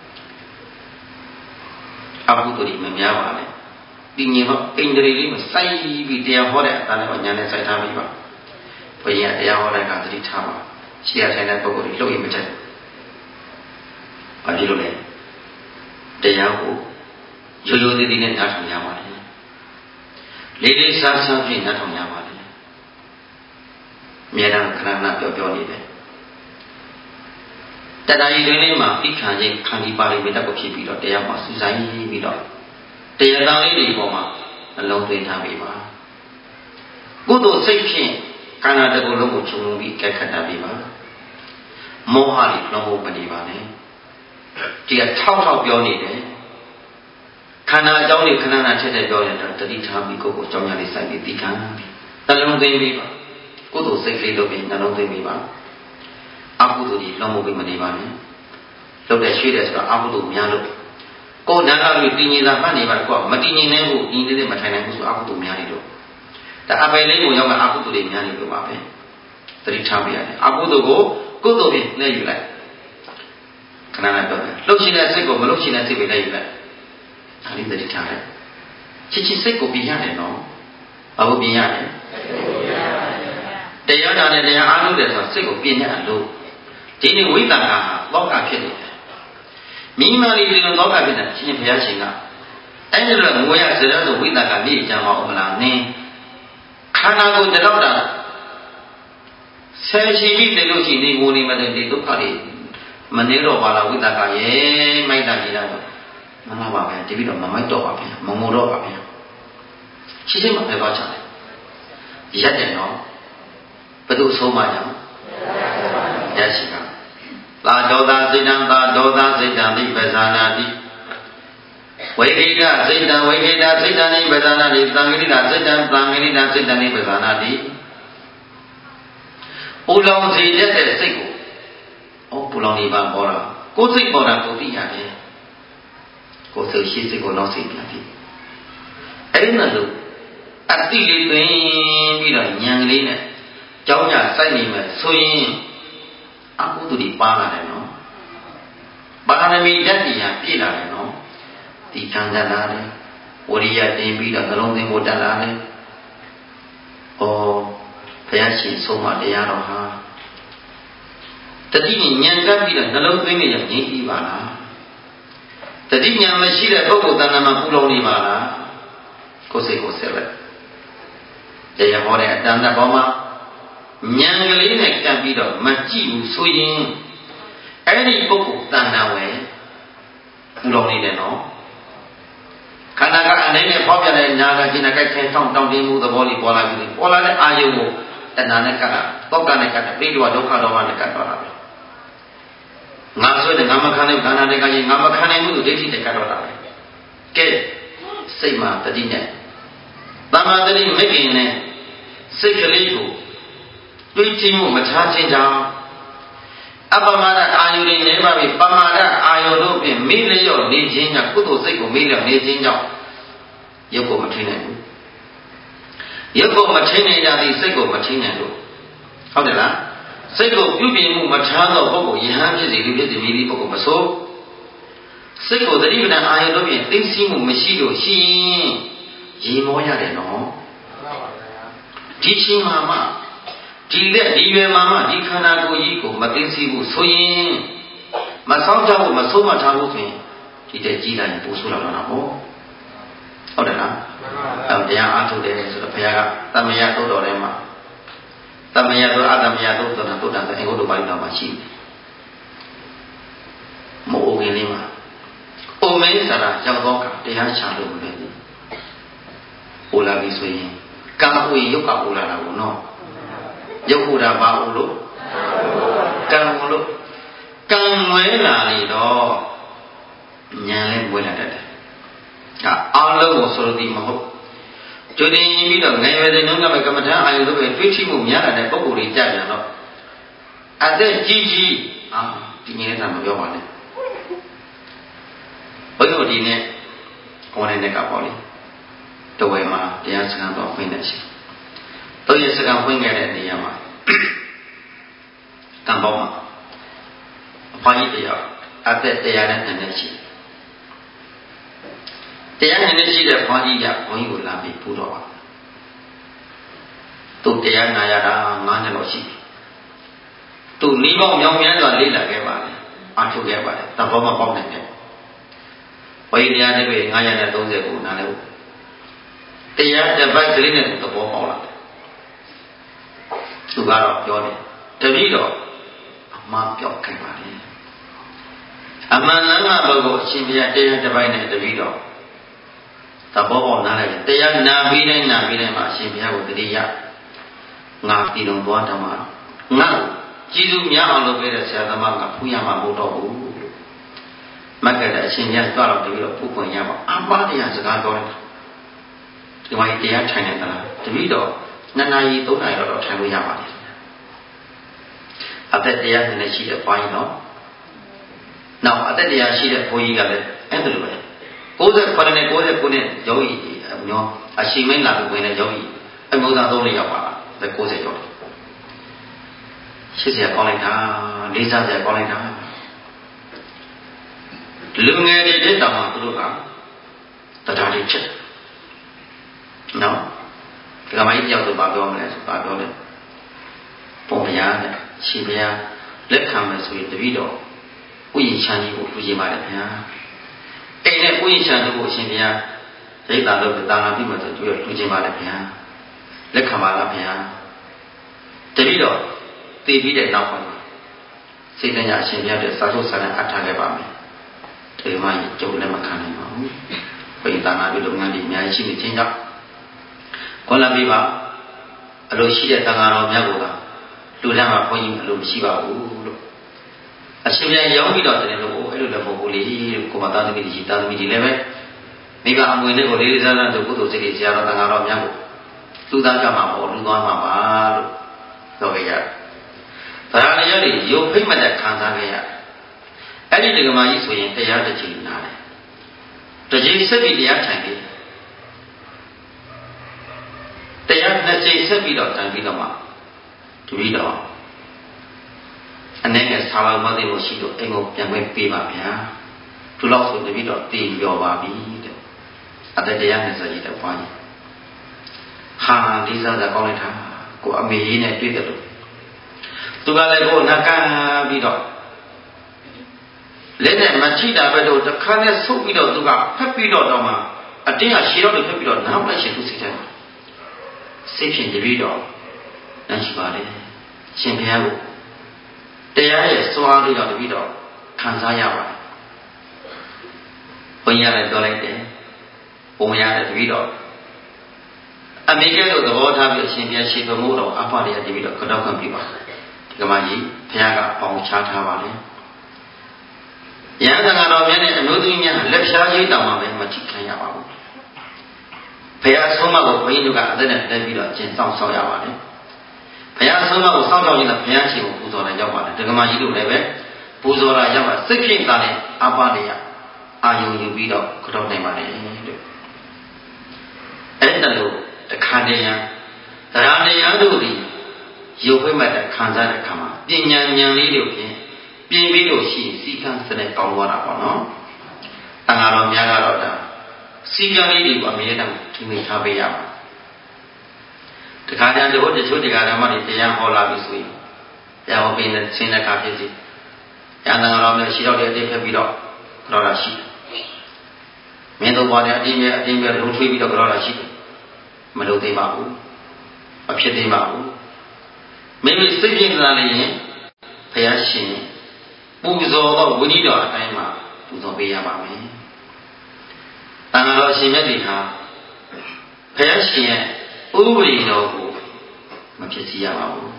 အဘုဒ္ဓရီမများပါနဲ့ဒီငြိမ်တော့အိန္ဒြေလေးမစိုက်ပြီးတရားဟောတဲ့အတန်းနဲ့ညာနဲ့စိုက်ထားပြီးပါဘုရားတရားဟောတဲ့ကသတိထားပါရှိရထိုင်တဲ့ပုဂ္ဂိုလ်တွေလှုပ်ရင်မချက်ဘာဖြစ်လို့လဲတရားကိုရိုးရိုးသေးသေးနဲ့နားထောင်ရပါတယ်လေးလေးစားစားဖြင့်နားထောင်ရပါတယ်မြေတံခဏခဏပြောပြောနေတယ်တဏှာကြီးတွင်လေးမှာဣခံချင်းခံဒီပါဠိမေတ္တာကိုဖြစ်ပြီးတော့တရားမှာစူးစိုင်းပြီးတော့တရားသားလေးတွေပေါ်မှာအလုံးသွင်းထားပြီးပါကုသိုလ်စိတ်ဖြင့်ခန္ဓာတစ်ခုလုံးကိုခြုံငုံပြီးကဲခတ်တတ်ပြီးပါမောဟတွေလုံးဝမနေပါနဲ့ဒီကထောက်ထောက်ပြောနေတယ်ခန္ဓာအကြောင်းတွေခဏခဏထက်ထက်ပြောနေတာတတိထားပြီးကိုယ့်ကိုအကြောင်းများလေးစိုက်ပြီးသိခံပြီးနှလုံးသွင်းပြီးပါကုသိုလ်စိတ်လေးလုပ်ပြီးနှလုံးသွင်းပြီးပါအကုသိုလ်တွေလုံးဝမနေပါနဲ့လုပ်တဲ့ရွှေ့တယ်ဆိုတော့အကုသိုလ်များလို့ကိုယ်တန်ခါပြီးတည်ငြိမ်တာမှတ်နေပါတော့မတည်ငြိမ်နိုင်ဘူးဒီနေ့လေးမထိုင်နိုင်ဘူးဆိုအကုသိုလ်များနေတော့ဒါအပယ်လေးကိုရောက်မှအကုသိုလ်တွေများနေလို့ပါပဲသတိထားပြရတယ်အကုသိုလ်ကိုကုသိုလ်ဖြင့်လဲယူလိုက်ခဏခဏပြောတယ်လှုပ်ရှင်တဲ့စိတ်ကိုမလှုပ်ရှင်တဲ့စိတ်ပဲလဲယူလိုက်ဒါလေးသတိထားလိုက်ချစ်ချစ်စိတ်ကိုပြင်ရတယ်နော်ဘာလို့ပြင်ရလဲတရားနာနဲ့တရားအားထုတ်တယ်ဆိုစိတ်ကိုပြင်ရလို့ဒီနေ့ဝိသံဃာလောကဖြစ်နေတယ်မိမလေးဒီလိုလောကဖြစ်တယ်ရှင်ဘုရားရှင်ကအဲ့ဒီလိုငွေရစရဆိုဝိသံဃာနေကြမှာအောင်မလားနင်းခန္ဓာကိုယ်တောက်တာဆယ်ရှိပြီးတလို့ရှိနေငိုနေမှတဲ့ဒီဒုက္ခတွေမနေတော့ပါလားဝိသကရေမိုက်တာကြီးတော့မမပါပဲတပိတော့မမိုက်တော့ပါဗျာမငိုတော့ပါဗျာရှိစိတ်မပဲသွားချတယ်ရက်တယ်နော်ဘယ်သူဆုံးမကြအောင်ရရှိကသာဒေါသစိတ်တံသာဒေါသစိတ်တံတိပဇာနာတိဝိဟိတစိတ်တံဝိဟိတစိတ်တံနိပဇာနာတိသံဃိတစိတ်တံသံဃိတစိတ်တံနိပဇာနာတိပူလောင်စေတတ်တဲ့စိတ်ကိုဩပူလောင်နေပါပေါ်တာကိုယ်စိတ်ပေါ်တာကိုသိရတယ်ကိုယ်စိတ်ရှိစိတ်ကိုနောက်စိတ်ပြန်ပြီအဲ့ဒီမှာလို့အတိလေးတွင်ပြီးတော့ဉာဏ်ကလေးနဲ့ကြောင်းညာစိုက်နေမယ်ဆိုရင်အကုသိုလ်တွေပါလာတယ်နော်ပါရမီဓာတ်တရားပြည့်လာတယ်နော်ဒီခံတတ်လာတယ်ဝရိယတင်ပြီးတော့နှလုံးသွင်းဖို့တတ်လာတယ်ဩဘုရားရှင်ဆုံးမတရားတော်ဟာတတိဉာဏ်ကပ်ပြီးတော့နှလုံးသွင်းနေရငြိမ့်ပြီးပါလားတတိဉာဏ်မရှိတဲ့ပုဂ္ဂိုလ်တဏ္ဍာမှာပူလောင်နေပါလားကိုယ်စိတ်ကိုဆက်လိုက်တရားဟောတဲ့အတန်တဘောမှာဉာဏ်ကလေးနဲ့ကပ်ပြီးပြီးတော့မကြည့်ဘူးဆိုရင်အဲ့ဒီပုဂ္ဂိုလ်တဏ္ဍာဝယ်ပူလောင်နေတယ်နော်ခန္ဓာကအနေနဲ့ဖောက်ပြတဲ့ညာကကျင်တဲ့ခဲတောင်းတောင်းတင်းမှုသဘောလေးပေါ်လာပြီပေါ်လာတဲ့အာယုံကိုတဏ္ဍာနဲ့ကတ်တာတောကနဲ့ကတ်တယ်ပြိတ္တဝဒုက္ခဒေါမနဲ့ကတ်တော့တာပဲငါဆိုတဲ့ငါမခံတဲ့ခန္ဓာတွေကကြီးငါမခံနိုင်မှုကိုဒိဋ္ဌိနဲ့ကတ်တော့တာပဲကဲစိတ်မှာတတိနဲ့တမ္မာတတိမကင်နဲ့စိတ်ကလေးကိုတွေးကြည့်မှုမချခြင်းကြောင့်အပမဒအာယုတွေနေပါပြီပမာဒအာယုတို့ဖြင့်မိလျော့နေခြင်းကြောင့်ကုသိုလ်စိတ်ကိုမိလျော့နေခြင်းကြောင့်ရုပ်ကိုမထိနိုင်ဘူးရုပ်ကိုမထိနိုင်ကြသည်စိတ်ကိုမထိနိုင်လို့ဟုတ်တယ်လားစိတ်ကိုပြုပြင်မှုမထားသောပုဂ္ဂိုလ်ယဟန်ဖြစ်စေလူဖြစ်စေမိသည့်ပုဂ္ဂိုလ်မဆိုစိတ်ကိုသတိပဋ္ဌာန်အာယုတို့ဖြင့်သိသိမှုမရှိလို့ရှိရင်ရေမောရတယ်နော်ဒီရှင်မှာမှဒီလက်ဒီရွယ်မှာမှဒီခန္ဓာကိုယ်ကြီးကိုမသိသိဘူးဆိုရင်မဆောင်ကြဘူးမဆုံးမထားဘူးဆိုရင်ဒီတဲ့ကြီးလာရင်ပို့ဆိုးလာတော့ဟုတ်ဟုတ်တယ်လားအဲတရားအားထုတ်တယ်ဆိုတော့ဘုရားကတမယသုတ်တော်ထဲမှာတမယသုတ်အတမယသုတ်တော်တုတ်တန်ဆိုအင်္ဂုတ္တပါဠိတော်မှာရှိတယ်မိုးအိုခင်လေးမှာအိုမင်းစရာရောက်တော့ကတရားချလို့လည်းအိုလာပြီဆိုရင်ကံအိုရင်ရုပ်ကအိုလာတာကိုနော်ရုပ်အိုတာဘာအိုလို့ကံအိုလို့ကံဝဲလာလေတော့ဉာဏ်လည်းဝဲလာတတ်တယ်ဒါအားလုံးကိုဆိုလို့ဒီမဟုတ်ကျွတင်ပြီးတော့ငယ်ရွယ်တဲ့နှုန်းကပဲကမ္မထာအာယုတို့ပဲတွေးထိမှုများလာတဲ့ပုံကိုယ်တွေကြပြန်တော့အသက်ကြီးကြီးအာဒီငယ်ကမပြောပါနဲ့ဘုရားဒီနေ့ခေါင်းနဲ့ကပေါ့လေတဝဲမှာတရားစခန်းတော့ဖွင့်နေရှိတော့ရစခန်းဖွင့်ခဲ့တဲ့နေရာမှာကံပေါင်းမှာအဖိုင်းတရားအသက်တရားနဲ့နည်းနည်းရှိတရားနည်းနည်းရှိတဲ့ဘုန်းကြီးကဘုန်းကြီးကိုလာပြီးပူတော့ပါသူတရားနာရတာငါးနှစ်လောက်ရှိပြီသူနီးပေါင်းမြောင်များစွာလေ့လာခဲ့ပါတယ်အားထုတ်ခဲ့ပါတယ်သဘောမပေါက်နိုင်တဲ့ဘုရားတရားတွေငါးရာနဲ့သုံးဆယ်ကိုနားလဲဖို့တရားတစ်ပိုက်ကလေးနဲ့သဘောပေါက်လာတယ်သူကတော့ပြောတယ်တပည့်တော်အမှန်ပြောခဲ့ပါလေအမှန်လမ်းမှာဘုရားအရှင်ဘုရားတရားတစ်ပိုက်နဲ့တပည့်တော်သဘောပေါက်နားလိုက်တရားနာပြီးတိုင်းနာပြီးတိုင်းမှာအရှင်ဘုရားကိုတတိယငါပြည်တော်သွားတော်မှာငါ့ကိုကျေးဇူးများအောင်လုပ်ပေးတဲ့ဆရာသမားကဖူးရမှာမဟုတ်တော့ဘူးမက်ကတဲ့အရှင်ဘုရားသွားတော့တပည့်တော်ပူပွင့်ရပါအပါတရားစကားပြောတယ်ဒီမှာတရားထိုင်နေသလားတပည့်တော်နှစ်နာရီသုံးနာရီတော့ထိုင်လို့ရပါတယ်အသက်တရားနည်းနည်းရှိတဲ့ဘွားကြီးနော်နောက်အသက်တရားရှိတဲ့ဘိုးကြီးကလည်းအဲ့ဒါလိုပဲကိုးဆယ်ခုနှစ်နဲ့ကိုးဆယ်ခုနှစ်ယောဂီညောအရှိမင်းလာပြီးဝင်တဲ့ယောဂီအမျိုးသားသုံးလေးယောက်ပါလားဒါကိုးဆယ်ကျော်ရှစ်ဆယ်ကောင်းလိုက်တာလေးဆယ်ကောင်းလိုက်တာလူငယ်တွေတက်တောင်မှသူတို့ကတရားလေးဖြစ်နော်ဒီကမိုင်းကြောက်တော့ဘာပြောမလဲဆိုဘာပြောလဲပုံဘုရားနဲ့ရှင်ဘုရားလက်ခံမယ်ဆိုရင်တပည့်တော်ဥယျာဉ်ချမ်းကြီးကိုလူချင်းပါတယ်ဗျာအိမ်နဲ့ဥယျာဉ်ချမ်းတို့ကိုရှင်ဘုရားရိတ်တာလို့တာနာပြီးမှဆိုသူရလူချင်းပါတယ်ဗျာလက်ခံပါလားဗျာတပည့်တော်တည်ပြီးတဲ့နောက်ပိုင်းစိတ်တရားအရှင်ဘုရားတဲ့စာထုတ်စာနဲ့အထားခဲ့ပါမယ်ဒီမှာကြုံလည်းမခံနိုင်ပါဘူးဘယ်တာနာပြီးလုပ်ငန်းတွေအများကြီးရှိနေခြင်းကြောင့်ခေါ်လာပြီးပါအလိုရှိတဲ့တန်ဃာတော်များကလူတန်းမှာဘုန်းကြီးအလိုမရှိပါဘူးလို့အရှင်ပြန်ရောက်ပြီးတော့တယ်လို့အဲ့လိုလည်းမဟုတ်ဘူးလေလို့ကိုမသားသမီးကြီးသားသမီးကြီးလည်းပဲမိဘအမွေလေးကိုလေးလေးစားစားတို့ကုသိုလ်စိတ်တွေဆရာတော်တန်ဃာတော်များကိုလူသားကြမှာပေါ့လူသွားမှာပါလို့ပြောကြရတယ်။ဒါရတရားတွေရုပ်ဖိတ်မတဲ့ခံစားကြရအဲ့ဒီဒကမာကြီးဆိုရင်တရားတစ်ချိန်နားတယ်။တစ်ချိန်ဆက်ပြီးတရားထိုင်ပြီးတရားနှစ်ချိန်ဆက်ပြီးတော့တန်ပြီးတော့မှတပည့်တော်အနေနဲ့ဆာလောင်မသိလို့ရှိတော့အိမ်ကိုပြန်ခွင့်ပေးပါဗျာသူလောက်ဆိုတပည့်တော်တည်ပြောပါပြီတဲ့အတတရားနဲ့ဆိုရတဲ့ဘွားကြီးဟာဒီစားစားကောင်းလိုက်တာကိုအမေကြီးနဲ့တွေ့တယ်လို့သူကလည်းကိုနာကန်ပြီးတော့လက်နဲ့မချိတာပဲတော့တစ်ခါနဲ့ဆုပ်ပြီးတော့သူကဖက်ပြီးတော့တော့မှအတင်းကရှည်တော့ဖက်ပြီးတော့နောက်လိုက်ရှင်သူစိတ်ထဲမှာစိတ်ဖြင့်တပည့်တော်တန်ရှိပါလေရှင်ဘုရားကိုတရားရဲ့စွမ်းအားလေးကြောင့်တပြီးတော့ခံစားရပါတယ်ဘုန်းကြီးလည်းပြောလိုက်တယ်ပုံရတယ်တပြီးတော့အမေကဲတို့သဘောထားပြီးအရှင်ပြည့်ရှိတော်မူတော်အဖတွေတပြီးတော့ခတော့ခံပြပါဒီကမကြီးဘုရားကပေါင်းချထားပါလေယန္တန်တော်မြတ်နဲ့အမျိုးသမီးများလက်ဖြားရိတ်တောင်မှပဲမချိခံရပါဘူးဘုရားဆုံးမကိုဘုန်းကြီးတို့ကအသက်နဲ့တက်ပြီးတော့အကျင့်ဆောင်ဆောင်ရပါတယ်ဘုရားဆုံးမကိုစောင့်ကြောက်ခြင်းနဲ့ဘုရားရှင်ကိုပူဇော်တယ်ရောက်ပါတယ်ဒီကမကြီးတို့လည်းပဲပူဇော်တာရောက်ပါစိတ်ဖြင့်သာနဲ့အပတွေရအာယုံယူပြီးတော့ခတော့နိုင်ပါတယ်တဲ့အဲ့ဒါလို့တခါတည်းရတရားတရားတို့သည်ရုပ်ဝိမတ်တဲ့ခံစားတဲ့ခါမှာပညာဉာဏ်လေးတို့ဖြင့်ပြင်ပြီးလို့ရှိရင်စီကံစနစ်ကောင်းသွားတာပေါ့နော်တန်ဃာတော်များကတော့ဒါစီကံလေးတွေကိုအမြဲတမ်းထိမိထားပေးရပါတခါတည်းတို့တချို့တရားဓမ္မတွေတရားဟောလာပြီဆိုရင်တရားဟောပေးတဲ့ဆင်းတဲ့ခါဖြစ်စီယန္တန်တော်မျိုးရှိတော့တဲ့အတိတ်ဖက်ပြီးတော့ကြောတာရှိမင်းတို့ဘာတဲ့အတင်းရဲ့အတင်းရဲ့လုံထွေးပြီးတော့ကြောတာရှိမလုပ်သေးပါဘူးမဖြစ်သေးပါဘူးမိမိစိတ်ပြင်းလာနေရင်ဘုရားရှင်ပူဇော်တော့ဝိနည်းတော်အတိုင်းမှာပူဇော်ပေးရပါမယ်တန်ခါတော်ရှင်မြတ်တွေဟာဘုရားရှင်ရဲ့ဥပဒေတော်ကိုမဖြစ်စီရပါဘူး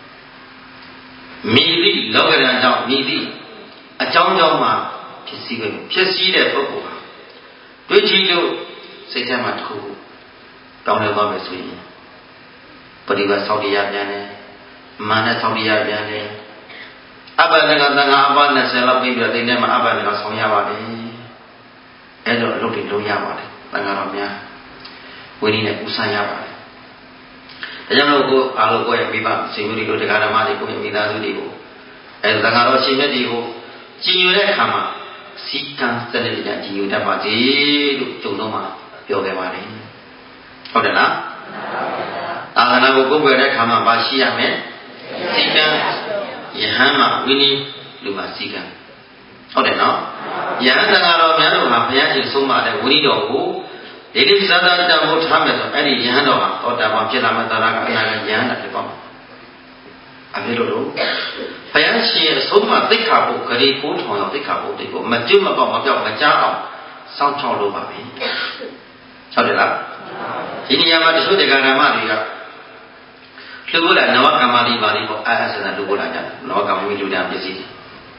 မိသည့်လောကဓာတ်ကြောင့်မိသည့်အကြောင်းကြောင့်မှဖြစ်စီပဲဖြစ်စီတဲ့ပုဂ္ဂိုလ်ဟာတွေ့ကြည့်လို့စိတ်ထဲမှာတစ်ခုတောင်းလဲသွားမယ်ဆိုရင်ပရိပတ်ဆောက်တရားပြန်တယ်မာနဆောက်တရားပြန်တယ်အဘနကတန်ခါအဘနဲ့ဆယ်လောက်ပြီးတော့တိနေမှာအဘနကဆောင်ရပါတယ်အဲ့တော့အလုပ်တွေလုပ်ရပါတယ်တန်ခါတော်များဝိနည်းနဲ့ပူဆန်းရပါတယ်ဒါကြောင့်လို့ကိုအားလုံးကိုရဲ့မိဘရှင်မျိုးတွေတို့တရားဓမ္မတွေကိုရဲ့မိသားစုတွေကိုအဲတန်ခါတော်ရှင်မြတ်တွေကိုကြည်ညိုတဲ့အခါမှာစီကံစနစ်ကြကြည်ညိုတတ်ပါစေလို့ကျုံတော့မှပြောခဲ့ပါတယ်ဟုတ်တယ်လားသာသနာကိုကိုယ်ွယ်တဲ့အခါမှာမရှိရမယ်စီကံယဟန်မှာဝိနည်းလူမှာစီကံဟုတ်တယ်နော်ယဟန်သံဃာတော်များတို့မှာဘုရားရှင်ဆုံးမတဲ့ဝိနည်းတော်ကိုဒီလိုသာသာတမို့ထားမယ်ဆိုအဲ့ဒီယဟန်တော်ဟာသောတာပန်ဖြစ်လာမှသာရကအနာကယဟန်တာဖြစ်ပါမယ်အမေတို့တို့ဘုရားရှင်ရဲ့ဆုံးမသိက္ခာပုဂ္ဂရီကိုထောင်ရောက်သိက္ခာပုဂ္ဂရီကိုမကျွတ်မပေါက်မပြောက်မကြားအောင်စောင့်ချောက်လို့ပါပဲဟုတ်တယ်လားဒီနေရာမှာတချို့တရားဓမ္မတွေကလူကိုလာနဝကမ္မတိပါဠိပေါ့အဲအဲ့ဒါလူကိုလာကြတယ်နဝကမ္မဝိလူဒံပစ္စည်းတွေ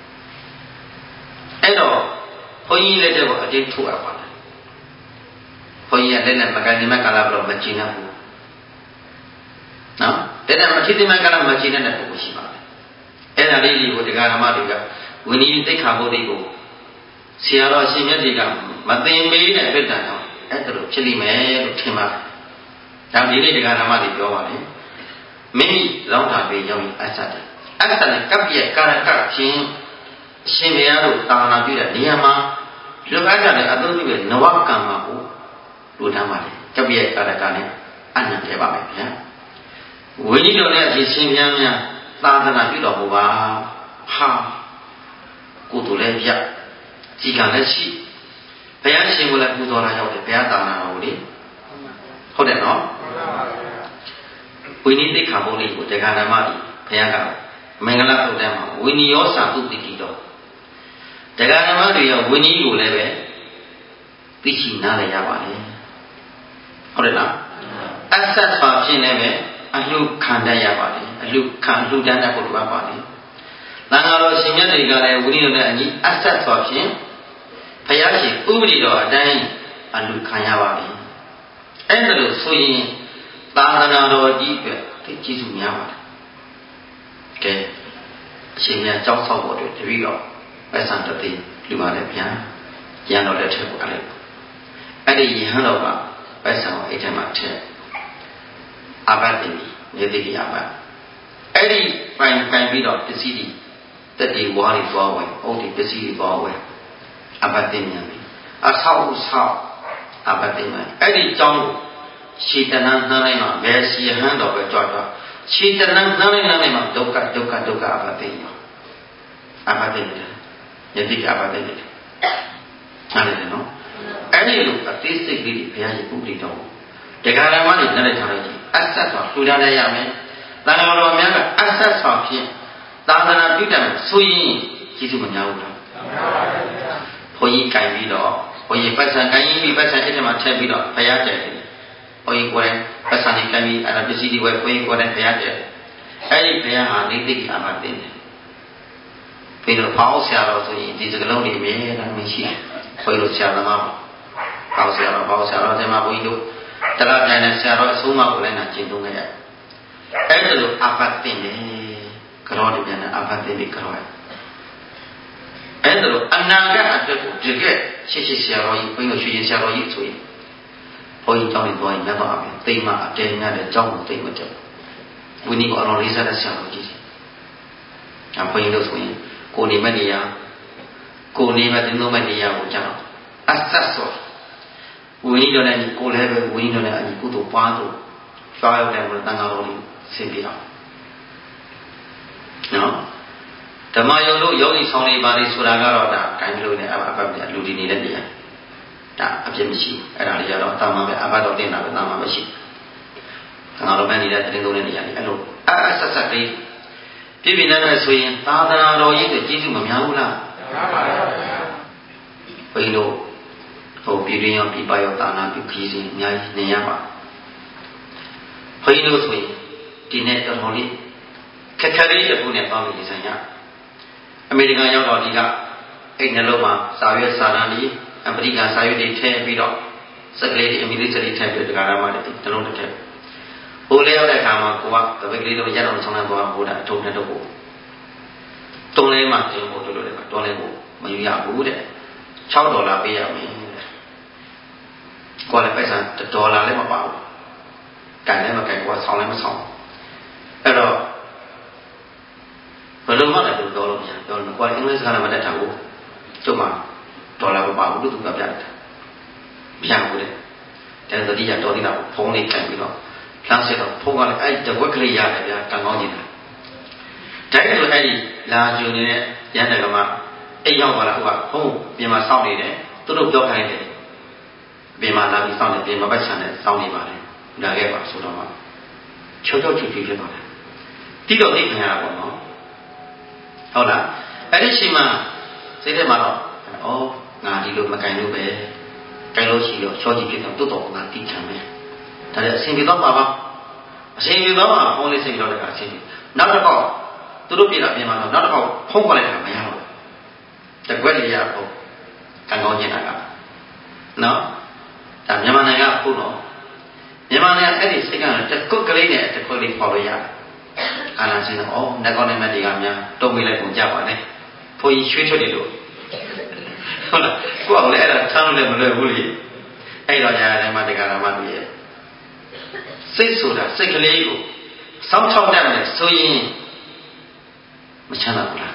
အဲ့တော့ဘုန်းကြီးလက်တဲ့ကအတင်းထုတ်ရပါတယ်ဘုန်းကြီးကလက်နဲ့မကန်နေမဲ့ကာလဘလို့မကျင်ရဘူးနော်တဲ့နဲ့မထိတိမဲ့ကာလမကျင်တဲ့ပုဂ္ဂိုလ်ရှိပါတယ်အဲ့ဒါလေးတွေကိုတရားဓမ္မတွေကဝိနည်းသိက္ခာပုဒ်တွေကိုဆရာတော်ရှင်မြတ်တွေကမသိမေးတဲ့အတွက်တန်တော့အဲ့ဒါလိုဖြစ်လိမ့်မယ်လို့ထင်ပါတယ်ဒါဒီနေ့တရားဓမ္မတွေပြောပါတယ်မိမိလောင်းတာပဲရောက်ရင်အဆတ်တယ်အဆတ်နဲ့ကပ်ပြက်ကာရကချင်းအရှင်ဘုရားတို့တာနာပြုတဲ့နေရာမှာလူအပ်ကြတဲ့အသုံးပြုတဲ့နဝကံမှာကိုလူထမ်းပါတယ်ကပ်ပြက်ကာရကနဲ့အနန္တရပါမယ်ဗျာဝိနည်းတော်နဲ့အရှင်ရှင်များများသာသနာပြုတော်မူပါဟာကိုယ်တို့လည်းပြကြီးကလည်းရှိဘုရားရှင်ကိုလည်းပူဇော်တာရောက်တယ်ဘုရားတာနာတော်ကိုလေဟုတ်တယ်နော်ဝိနည်းသိက္ခာပုဒ်လေးကိုတရားဓမ္မကြီးဘုရားကမင်္ဂလာတုတ်တန်းမှာဝိနည်းရောစာတုတိတိတော်တရားဓမ္မတွေရောဝိနည်းကိုလည်းပဲသိရှိနားလည်ရပါလေဟုတ်တယ်လားအဆက်ပါဖြင့်လည်းပဲအလှခံတတ်ရပါလေအလှခံလှူဒန်းတတ်ဖို့လိုအပ်ပါလေသံဃာတော်ရှင်မြတ်တွေကလည်းဝိနည်းတော်နဲ့အညီအဆက်ပါဖြင့်ဘုရားရှင်ဥပဒေတော်အတိုင်းအလှခံရပါလေအဲ့ဒါလို့ဆိုရင်သာသနာတော်ကြီးအတွက်သိကျေးဇူးများပါတယ်ကဲအရှင်များကြောက်ဆောက်ဖို့အတွက်တပည့်တော်ပတ်စံတသိလူပါလေဗျာရန်တော်လက်ထက်ကိုအဲ့ဒါအဲ့ဒီယဟန်တော်ကပတ်စံကိုအဲ့ထက်မှာထက်အဘတ်တင်နေတိအဘတ်အဲ့ဒီပိုင်ပိုင်ပြီးတော့ပစ္စည်းတွေတက်တီဝါးတွေသွားဝင်အုတ်တွေပစ္စည်းတွေသွားဝင်အဘတ်တင်မြန်ပြီအဆောက်အဆောက်အဘတ်တင်မြန်အဲ့ဒီကြောင်းကိုရှေတနာနှမ်းလိုက်မှာဘယ်စီဟန်တော်ပဲကြွကြွရှေတနာနှမ်းလိုက်နိုင်မှာဒုက္ခဒုက္ခဒုက္ခအဘတ်တင်ရောအဘတ်တင်တယ်ယတိကအဘတ်တင်တယ်နားလည်တယ်နော်အဲ့ဒီလိုအသေးစိတ်လေးတွေဘုရားရှင်ဥပဒေတော်တရားဓမ္မတွေနားလည်ထားလိုက်ကြည့်အဆက်ဆိုထူထားလိုက်ရမယ်တန်ခါတော်များကအဆက်ဆောင်ဖြင့်တသာသနာပြုတယ်ဆိုရင်ကျေးဇူးမများဘူးလားဘုန်းကြီးကြိုင်ပြီးတော့ဘုန်းကြီးပတ်စံကိုင်းပြီးပတ်စံအဲ့ဒီမှာထည့်ပြီးတော့ဖျားတယ်ဘုန်းကြီးကိုယ်တိုင်ပတ်စံနဲ့ကြိုင်ပြီးအဲ့ဒါပစ္စည်းတွေဝယ်ဘုန်းကြီးကိုယ်တိုင်ဖျားတယ်အဲ့ဒီဖျားဟာနေသိအာမတင်တယ်ပြီးတော့ဖောင်းဆရာတော်ဆိုရင်ဒီစကလုံးတွေအမြဲတမ်းမရှိဘုန်းကြီးတို့ဆရာသမားဖောင်းဆရာတော်ဖောင်းဆရာတော်ဒီမှာဘုန်းကြီးတို့တရပြိုင်နဲ့ဆရာတော်အဆုံးအမကိုလည်းနာကျင့်သုံးခဲ့ရအဲ့ဒါလိုအာမတင်တယ်ကြောတွေပြန်တယ်အာမတင်ပြီးကြောရအဲ့ဒါလိုအနာဂတ်အတွက်ကိုတကယ်ရှေ့ရှေ့ဆရာတော်ကြီးဘုန်းကြီးတို့ရွှေရင်ဆရာတော်ကြီးဆိုရင်ဘုန်းကြီးကျောင်းတွေသွားရင်မြတ်တော်အပြင်တိမ်မအတဲများတဲ့ကျောင်းကိုတိမ်မတက်ဝိနည်းကိုအတော်လေးစားတဲ့ဆရာတော်ကြီးအဘုန်းကြီးတို့ဆိုရင်ကိုနေမဲ့နေရာကိုနေမဲ့တင်းလုံးမဲ့နေရာကိုကြောင်းအဆက်ဆိုဝိနည်းတော်နဲ့ကိုလည်းပဲဝိနည်းတော်နဲ့အညီကုသိုလ်ပွားလို့ကျွားရောက်တယ်ဘုရားတန်ခါတော်လေးဆင်ပြအောင်နော်ဓမ္မယုံတို့ယောဂီဆောင်နေပါလေဆိုတာကတော့ဒါဂိုင်းလို့နဲ့အဘအဘလူဒီနေတဲ့နေရာဒါအပြစ်မရှိဘူးအဲ့ဒါလေးကတော့တာမန်ပဲအဘတော်တင်တာပဲတာမန်ပဲရှိငါတို့ပဲနေတဲ့တင်းသုံးတဲ့နေရာလေးအဲ့လိုအအဆက်ဆက်လေးပြည့်ပြည့်နဲ့ပဲဆိုရင်သာသနာတော်ကြီးဆိုကျေးဇူးမများဘူးလားများပါပါဘုရားဘုန်းကြီးတို့ဟိုပြည်ရင်းရောပြည်ပရောသာနာပြုခီးစဉ်အများကြီးနေရပါဘုန်းကြီးတို့ဆိုရင်ဒီနေ့တော်တော်လေးခက်ခဲလေးတစ်ခုနဲ့ပေါင်းပြီးဆိုင်ရအမေရိကန်ရောက်တော့ဒီကအဲ့နှလုံးမှာစာရွက်စာတမ်းကြီးအမေရိကန်စာရွက်တွေထည့်ပြီးတော့စက်ကလေးတွေအမေရိကန်စက်တွေထည့်ပြီးတက္ကရာမှာတလုံးတစ်ထည့်ဟိုလေးရောက်တဲ့အခါမှာကိုကတပည့်ကလေးတို့ရတော့ဆောင်းနေသွားဘိုးတာအထုံးတဲ့တော့ကိုတုံးလေးမှတင်ဖို့တို့လို့လည်းတွန်းလေးကိုမယူရဘူးတဲ့၆ဒေါ်လာပေးရမယ်တဲ့ကိုလည်းပိုက်ဆံဒေါ်လာလည်းမပါဘူးကန်လည်းမကန်ကိုကဆောင်းလည်းမဆောင်းအဲ့တော့ဘယ်လိုမှလည်းပြောလို့မရပြောလို့ကိုယ်အင်္ဂလိပ်စကားလည်းမတတ်တာဘူးကျုပ်မှဒေါ်လာမပါဘူးလို့သူကပြတယ်မရဘူးတဲ့ဒါဆိုဒီကတော်သေးတာဖုန်းလေးကန်ပြီးတော့လမ်းဆက်တော့ဖုန်းကလည်းအဲ့တဝက်ကလေးရတယ်ဗျာကံကောင်းနေတာဒါကြိုအဲ့ဒီလာဂျူနေတဲ့ရန်တယ်ကမှအိမ်ရောက်သွားတာဟိုကဖုန်းပြင်မှာစောင့်နေတယ်သူတို့ပြောခိုင်းတယ်ပြင်မှာလာပြီးစောင့်နေပြင်မှာပတ်ချန်နဲ့စောင့်နေပါတယ်လာခဲ့ပါဆိုတော့မှချောချောချူချူဖြစ်သွားတယ်တိတော့သိခံရတာပေါ့နော်ဟုတ်လားအဲ့ဒီချိန်မှာစိတ်ထဲမှာတော့ဩငါဒီလိုမကင်လို့ပဲကင်လို့ရှိတော့ချောကြည့်ဖြစ်တော့တွတ်တော်ငါတိခံမယ်ဒါလည်းအဆင်ပြေတော့မှာပါအဆင်ပြေတော့မှာဖုန်းလေးစိတ်တော့တကအဆင်ပြေနောက်တစ်ခေါက်သူတို့ပြည်လာပြင်မှာတော့နောက်တစ်ခေါက်ဖုန်းခေါ်လိုက်တာမရတော့တကွက်လေးရဖို့ကံကောင်းကျင်တာကနော်ဒါမြန်မာနိုင်ငံကဖို့တော့မြန်မာနိုင်ငံအဲ့ဒီစိတ်ကတကွက်ကလေးနဲ့တကွက်လေးပေါ်လို့ရတယ်အာနာစင်းတော့ဩနှကောင်းနေမဲ့တွေကများတုံးမိလိုက်ပုံကြပါနဲ့ဘုန်းကြီးရွှေထွက်တယ်လို့ဟုတ်လားကိုယ့်အောင်လည်းအဲ့ဒါထမ်းလို့လည်းမလွယ်ဘူးလေအဲ့တော့ညာတိုင်းမှာတရားဓမ္မတွေရဲ့စိတ်ဆိုတာစိတ်ကလေးကိုစောင့်ချောက်တတ်တယ်ဆိုရင်မချမ်းသာဘူးလား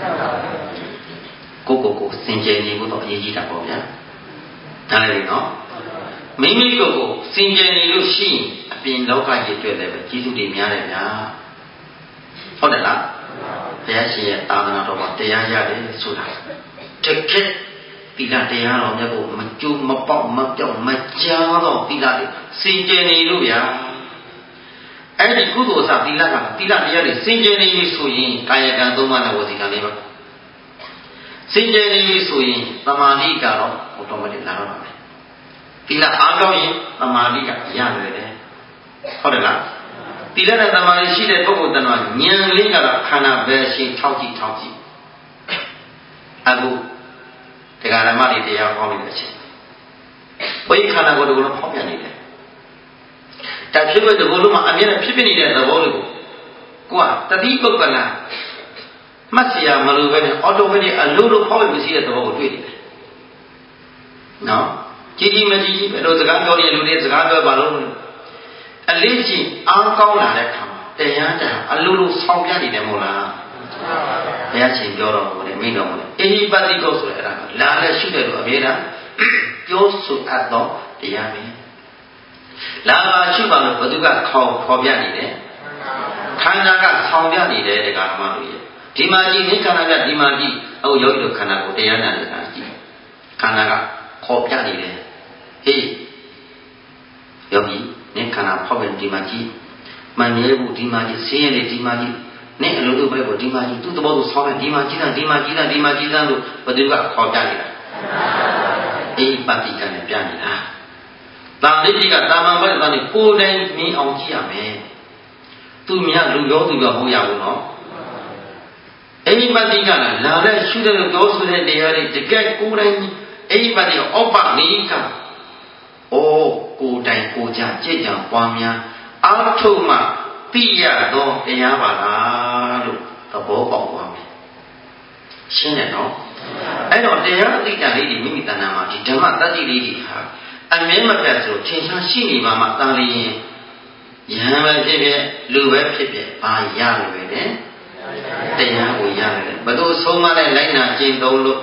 ကိုကိုကိုစင်ကြယ်နေဖို့တော့အရေးကြီးတာပေါ့ဗျာဒါလည်းနော်မိမိကိုယ်ကိုစင်ကြယ်နေလို့ရှိရင်အပြင်လောကကြီးတွေ့တယ်ပဲကျေးဇူးတွေများတယ်ဗျာဟုတ်တယ်လားဘုရားရှင်ရဲ့သာသနာတော်မှာတရားရတယ်ဆိုတာတကယ်သီလတရားတော်မြတ်ကိုမကျိုးမပေါက်မပြောက်မကြားတော့သီလတွေစင်ကြယ်နေလို့ဗျာအဲ့ဒီကုသိုလ်စသီလကသီလတရားတွေစင်ကြယ်နေပြီဆိုရင်ကာယကံသုံးပါးနဲ့ဝစီကံလေးပါစင်ကြယ်နေပြီဆိုရင်သမာဓိကတော့ automatic လာတော့ပါမယ်သီလအားကောင်းရင်သမာဓိကရလွယ်တယ်ဟုတ်တယ်လားသီလနဲ့သမာဓိရှိတဲ့ပုဂ္ဂိုလ်တ attva ဉာဏ်လေးကတော့ခန္ဓာပဲရှိထောက်ကြည့်ထောက်ကြည့်အခုတရားဓမ္မတွေတရားဟောနေတဲ့အချိန်ဘုရားခန္ဓာကိုယ်တကူလုံးဖောက်ပြန်နေတယ်ဒါဖြစ်တဲ့တကူလုံးမှာအမြဲတမ်းဖြစ်ဖြစ်နေတဲ့သဘောလေးကိုကိုကတတိပုဂ္ဂလမှတ်စရာမလိုပဲနဲ့ automatic အလိုလိုဖောက်လို့မရှိတဲ့သဘောကိုတွေ့နေတယ်နော်ကြည်ကြည်မကြည်ဘယ်လိုစကားပြောနေလူတွေစကားပြောပါလို့အလေးချင်းအားကောင်းလာတဲ့အခါမှာတရားတာအလိုလိုဆောင်းပြနေတယ်မို့လားဘုရားရှင်ပြောတော်မူတယ်မိန့်တော်မူတယ်အေဟိပတိကောဆိုတဲ့အဲ့ဒါကလာလဲရှိတယ်လို့အမြဲတမ်းပြောဆိုအပ်သောတရားပဲလာပါရှိပါလို့ဘုသူကခေါ်ခေါ်ပြနေတယ်ခန္ဓာကဆောင်းပြနေတယ်တရားဓမ္မတို့ရဲ့ဒီမှာကြည့်နေခန္ဓာကဒီမှာကြည့်အခုယောဂီတို့ခန္ဓာကိုတရားနာနေတာကြည့်ခန္ဓာကခေါ်ပြနေတယ်ဟေးယောဂီနေခန္ဓာဖောက်ပြန်ဒီမှာကြည့်မငြဲဘူးဒီမှာကြည့်ဆင်းရဲနေဒီမှာကြည့်နင့်အလိုလိုပဲကိုဒီမှာကြီးသူ့သဘောသူဆောင်းတယ်ဒီမှာကြီးတယ်ဒီမှာကြီးတယ်ဒီမှာကြီးတယ်လို့ဘယ်သူကခေါ်ပြနေတာအိပတိကနဲ့ပြနေတာတာလိတိကတာမန်ဘက်ကနေကိုယ်တိုင်မြင်အောင်ကြည့်ရမယ်သူများလူရောသူရောမဟုတ်ရဘူးနော်အိပတိကလာတဲ့ရှုတဲ့ပြောဆိုတဲ့တရားတွေတကယ်ကိုယ်တိုင်အိပတိကဩပနိကအိုးကိုယ်တိုင်ကိုယ်ကြကြည်ကြံပွားများအာထုမှသိရသောတရားပါလားလို့သဘောပေါက်သွားမယ်ရှင်းတယ်နော်အဲ့တော့တရားအသိဉာဏ်လေးတွေမိမိတဏ္ဍာမှာဒီဓမ္မတတ္တိလေးတွေဟာအမြဲမပြတ်ဆိုထင်ရှားရှိနေပါမှတာလျင်ယဟန်ပဲဖြစ်ဖြစ်လူပဲဖြစ်ဖြစ်ဘာရလွယ်တယ်တရားကိုရလွယ်တယ်ဘယ်သူဆုံးမတဲ့လိုက်နာကျင့်သုံးလို့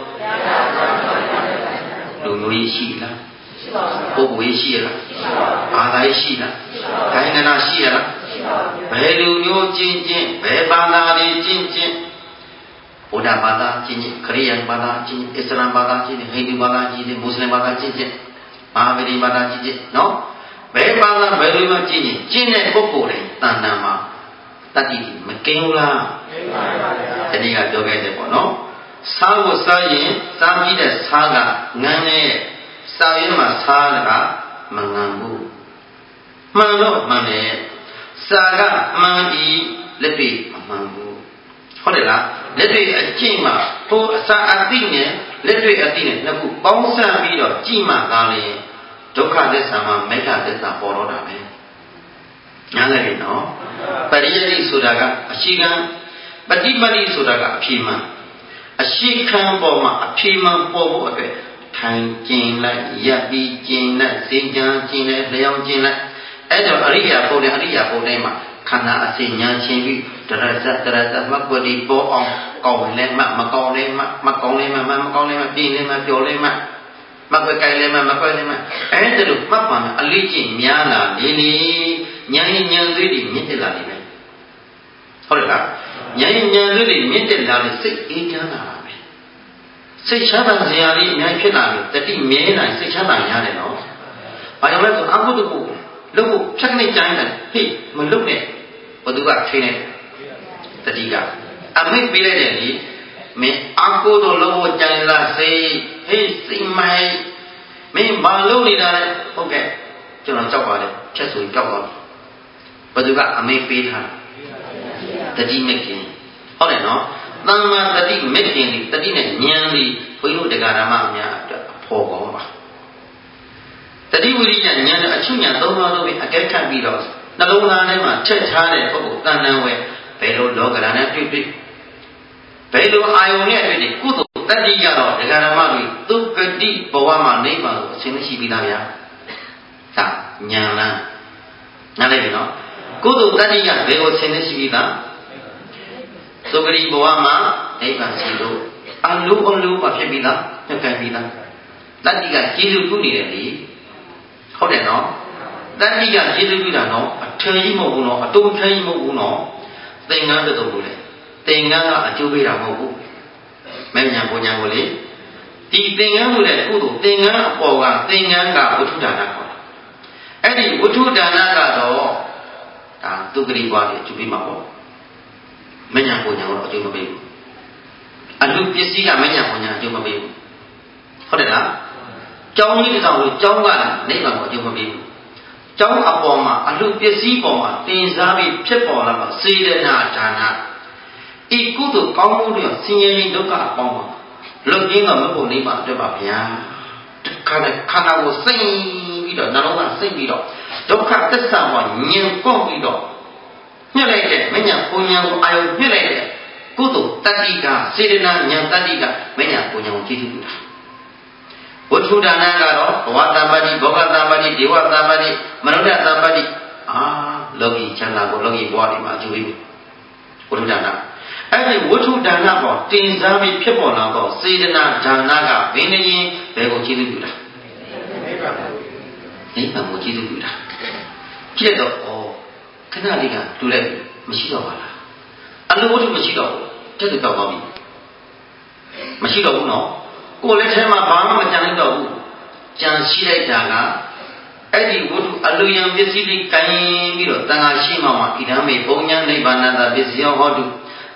လူမျိုးကြီးရှိလားပုဂ္ဂိုလ်ရှိရလားဘာသာရှိလားခိုင်နာရှိရလားဘယ်လူမျိုးကျင့်ကျင့်ဘယ်ဘာသာတွေကျင့်ကျင့်ဘုရားဘာသာကျင့်ကျင့်ခရစ်ယာန်ဘာသာကျင့်အစ္စလာမ်ဘာသာကျင့်ဟိန္ဒူဘာသာကျင့်မွတ်စလင်ဘာသာကျင့်ကျင့်အာမေရိဘာသာကျင့်ကျင့်နော်ဘယ်ဘာသာဘယ်လူမျိုးကျင့်ကျင့်ကျင့်တဲ့ပုဂ္ဂိုလ်တွေတဏ္ဍာမှာတတိမကင်းဘူးလားကင်းပါပါဗျာဒီကပြောခဲ့တယ်ပေါ့နော်စားဖို့စားရင်စားပြီးတဲ့စားကငန်းနဲ့စားရင်မှစားကမငန်းဘူးမှန်တော့မှန်တယ်စားကမှန်ပြီးလက်တွေ့မမှန်ဘူးဟုတ်တယ်လားလက်တွေ့အကျင့်မှာဟိုအစာအသိနဲ့လက်တွေ့အသိနဲ့နှစ်ခုပေါင်းစပ်ပြီးတော့ကြည့်မှသာလေဒုက္ခသစ္စာမှာမေဃသစ္စာပေါ်တော့တာပဲညားလည်းနော်ပရိယတိဆိုတာကအရှိကံပฏิပတိဆိုတာကအဖြေမှန်အရှိခံပေါ်မှာအဖြေမှန်ပေါ်ဖို့အတွက်ထိုင်ကျင်လိုက်ရပ်ပြီးကျင်လိုက်စေချမ်းကျင်လိုက်လျောင်းကျင်လိုက်အဲ့တော့အရိယာပုံနဲ့အရိယာပုံတိုင်းမှာခန္ဓာအစဉ်ညာချင်းပြီးတရဇတ်တရဇတ်မကွတိပေါ်အောင်ကောင်းလည်းမမကောင်းလည်းမမကောင်းလည်းမမကောင်းလည်းမပြင်းလည်းမပျော်လည်းမမကွက်ကြိုင်လည်းမမကွက်လည်းမအဲ့ဒါလို့မှတ်ပါမယ်အလေးကျင့်များလာနေနေညာရင်ညာသွေးတွေမြင့်တက်လာနေတယ်ဟုတ်တယ်လားညာရင်ညာသွေးတွေမြင့်တက်လာလို့စိတ်အေးချမ်းလာတာပဲစိတ်ချမ်းသာစရာလေးအများကြီးဖြစ်လာလို့တတိမြဲနိုင်စိတ်ချမ်းသာရတယ်နော်ဘာကြောင့်လဲဆိုအကုသိုလ်ကိုလုပ်ဖို့ဖြတ်နေကြတယ်ဟေ့မလုပ်နဲ့ဘသူကထိနေတတိကအမိတ်ပေးလိုက်တယ်လေမင်းအကုသိုလ်လုပ်ဖို့ကြံလာစေဟေ့စိတ်မိုက်မင်းဘာလုပ်နေတာလဲဟုတ်ကဲ့ကျွန်တော်ကြောက်ပါတယ်ဖြတ်ဆိုကြောက်ပါဘသူကအမိတ်ပေးထားတတိမခင်ဟုတ်တယ်နော်သမ္မာတတိမခင်ဒီတတိနဲ့ဉာဏ်ဒီဘုန်းကြီးတို့တရားဓမ္မအများအတွက်အဖို့ကောင်းပါတတိဝိရိယဉာဏ်နဲ့အချုပ်ဉာဏ်သုံးပါးလုံးပြီးအကဲခတ်ပြီးတော့နှလုံးသားထဲမှာထည့်ထားတဲ့ပုဂ္ဂိုလ်တဏ္ဍဝဲဘယ်လိုလောကဓာတ်နဲ့တွေ့တွေ့ဘယ်လိုအာယုန်နဲ့တွေ့တွေ့ကုသိုလ်တတိကတော့ဒကာဓမ္မတွေသုကတိဘဝမှာနိဗ္ဗာန်ကိုအစဉ်မရှိပြီးသားဗျာသာဉာဏ်လားနားလည်ပြီနော်ကုသိုလ်တတိကဘယ်ကိုအစဉ်မရှိပြီးသားသုကတိဘဝမှာနိဗ္ဗာန်ရှိလို့အလုံးအလုံးပါဖြစ်ပြီးသားညှက်ကန်ပြီးသားတတိကကျေစုပြုနေတယ်လေဟုတ်တယ်နော်တတိကကျေစုပြုတာနော်အထယ်ကြီးမဟုတ်ဘူးနော်အတုံးထယ်ကြီးမဟုတ်ဘူးနော်သင်္ကန်းတုံးလို့လေသင်္ကန်းကအကျိုးပေးတာမဟုတ်ဘူးမဲ့ညာပုံညာကိုလေဒီသင်္ကန်းလို့တဲ့ကုသိုလ်သင်္ကန်းအပေါ်ကသင်္ကန်းကဝိထုဒါနခေါ်တယ်အဲ့ဒီဝိထုဒါနကတော့ဒါသုကတိဘဝတွေအကျိုးပေးမှာပေါ့မဲ့ညာပုံညာကိုအကျိုးမပေးဘူးအလူပစ္စည်းကမဲ့ညာပုံညာအကျိုးမပေးဘူးဟုတ်တယ်လားကျောင်းကြီးတစ်ဆောင်လို့ကျောင်းကနိဗ္ဗာန်ကိုအကျိုးမပေးဘူးကျောင်းအပေါ်မှာအလူပစ္စည်းပေါ်မှာသင်စားပြီးဖြစ်ပေါ်လာတော့စေတနာဒါနဤကုသိုလ်ကောင်းမှုတွေဆင်းရဲခြင်းဒုက္ခအပေါင်းပါလွတ်ကင်းတော့မဖို့နိဗ္ဗာန်အတွက်ပါဗျာခန္ဓာခန္ဓာကိုစိတ်ပြီးတော့နှလုံးသားစိတ်ပြီးတော့ဒုက္ခသစ္စာမှာညင်ပေါက်ပြီးတော့ညှက်လိုက်တဲ့မညာပုံညာကိုအာယုညှက်လိုက်တဲ့ကုသိုလ်တတိကစေတနာဉာဏ်တတိကမညာပုံညာကိုကြည့်ကြည့်တာဝိထုဒါနကတော့ဘဝတမ္ပတိဘောဂတမ္ပတိဒေဝတမ္ပတိမနုဿတမ္ပတိအာလောကီချမ်းသာကိုလောကီဘဝတွေမှာအကျိုးပေးဝိထုဒါနအဲ့ဒီဝိထုဒါနပေါ်တင်စားပြီးဖြစ်ပေါ်လာတော့စေတနာဒါနကဘင်းနေရင်ဘယ်ကိုကြည့်လို့ပြုတာနိဗ္ဗာန်နိဗ္ဗာန်ကိုကြည့်လို့ပြုတာကြည့်တော့ဩခဏလေးကလူလိုက်မရှိတော့ပါလားအလိုဝိထုမရှိတော့ဘူးတက်တက်တော့ပါပြီမရှိတော့ဘူးနော်ကိုယ်လက်ထဲမှာဘာမှမကြံလိုက်တော့ဘူးကြံရှိလိုက်တာကအဲ့ဒီဝိထုအလိုယံပစ္စည်းလေးကိုင်းပြီးတော့တန်ခါရှိမှမှဣဒံမေပုံညာနိဗ္ဗာန်တပစ္စယောဟောတု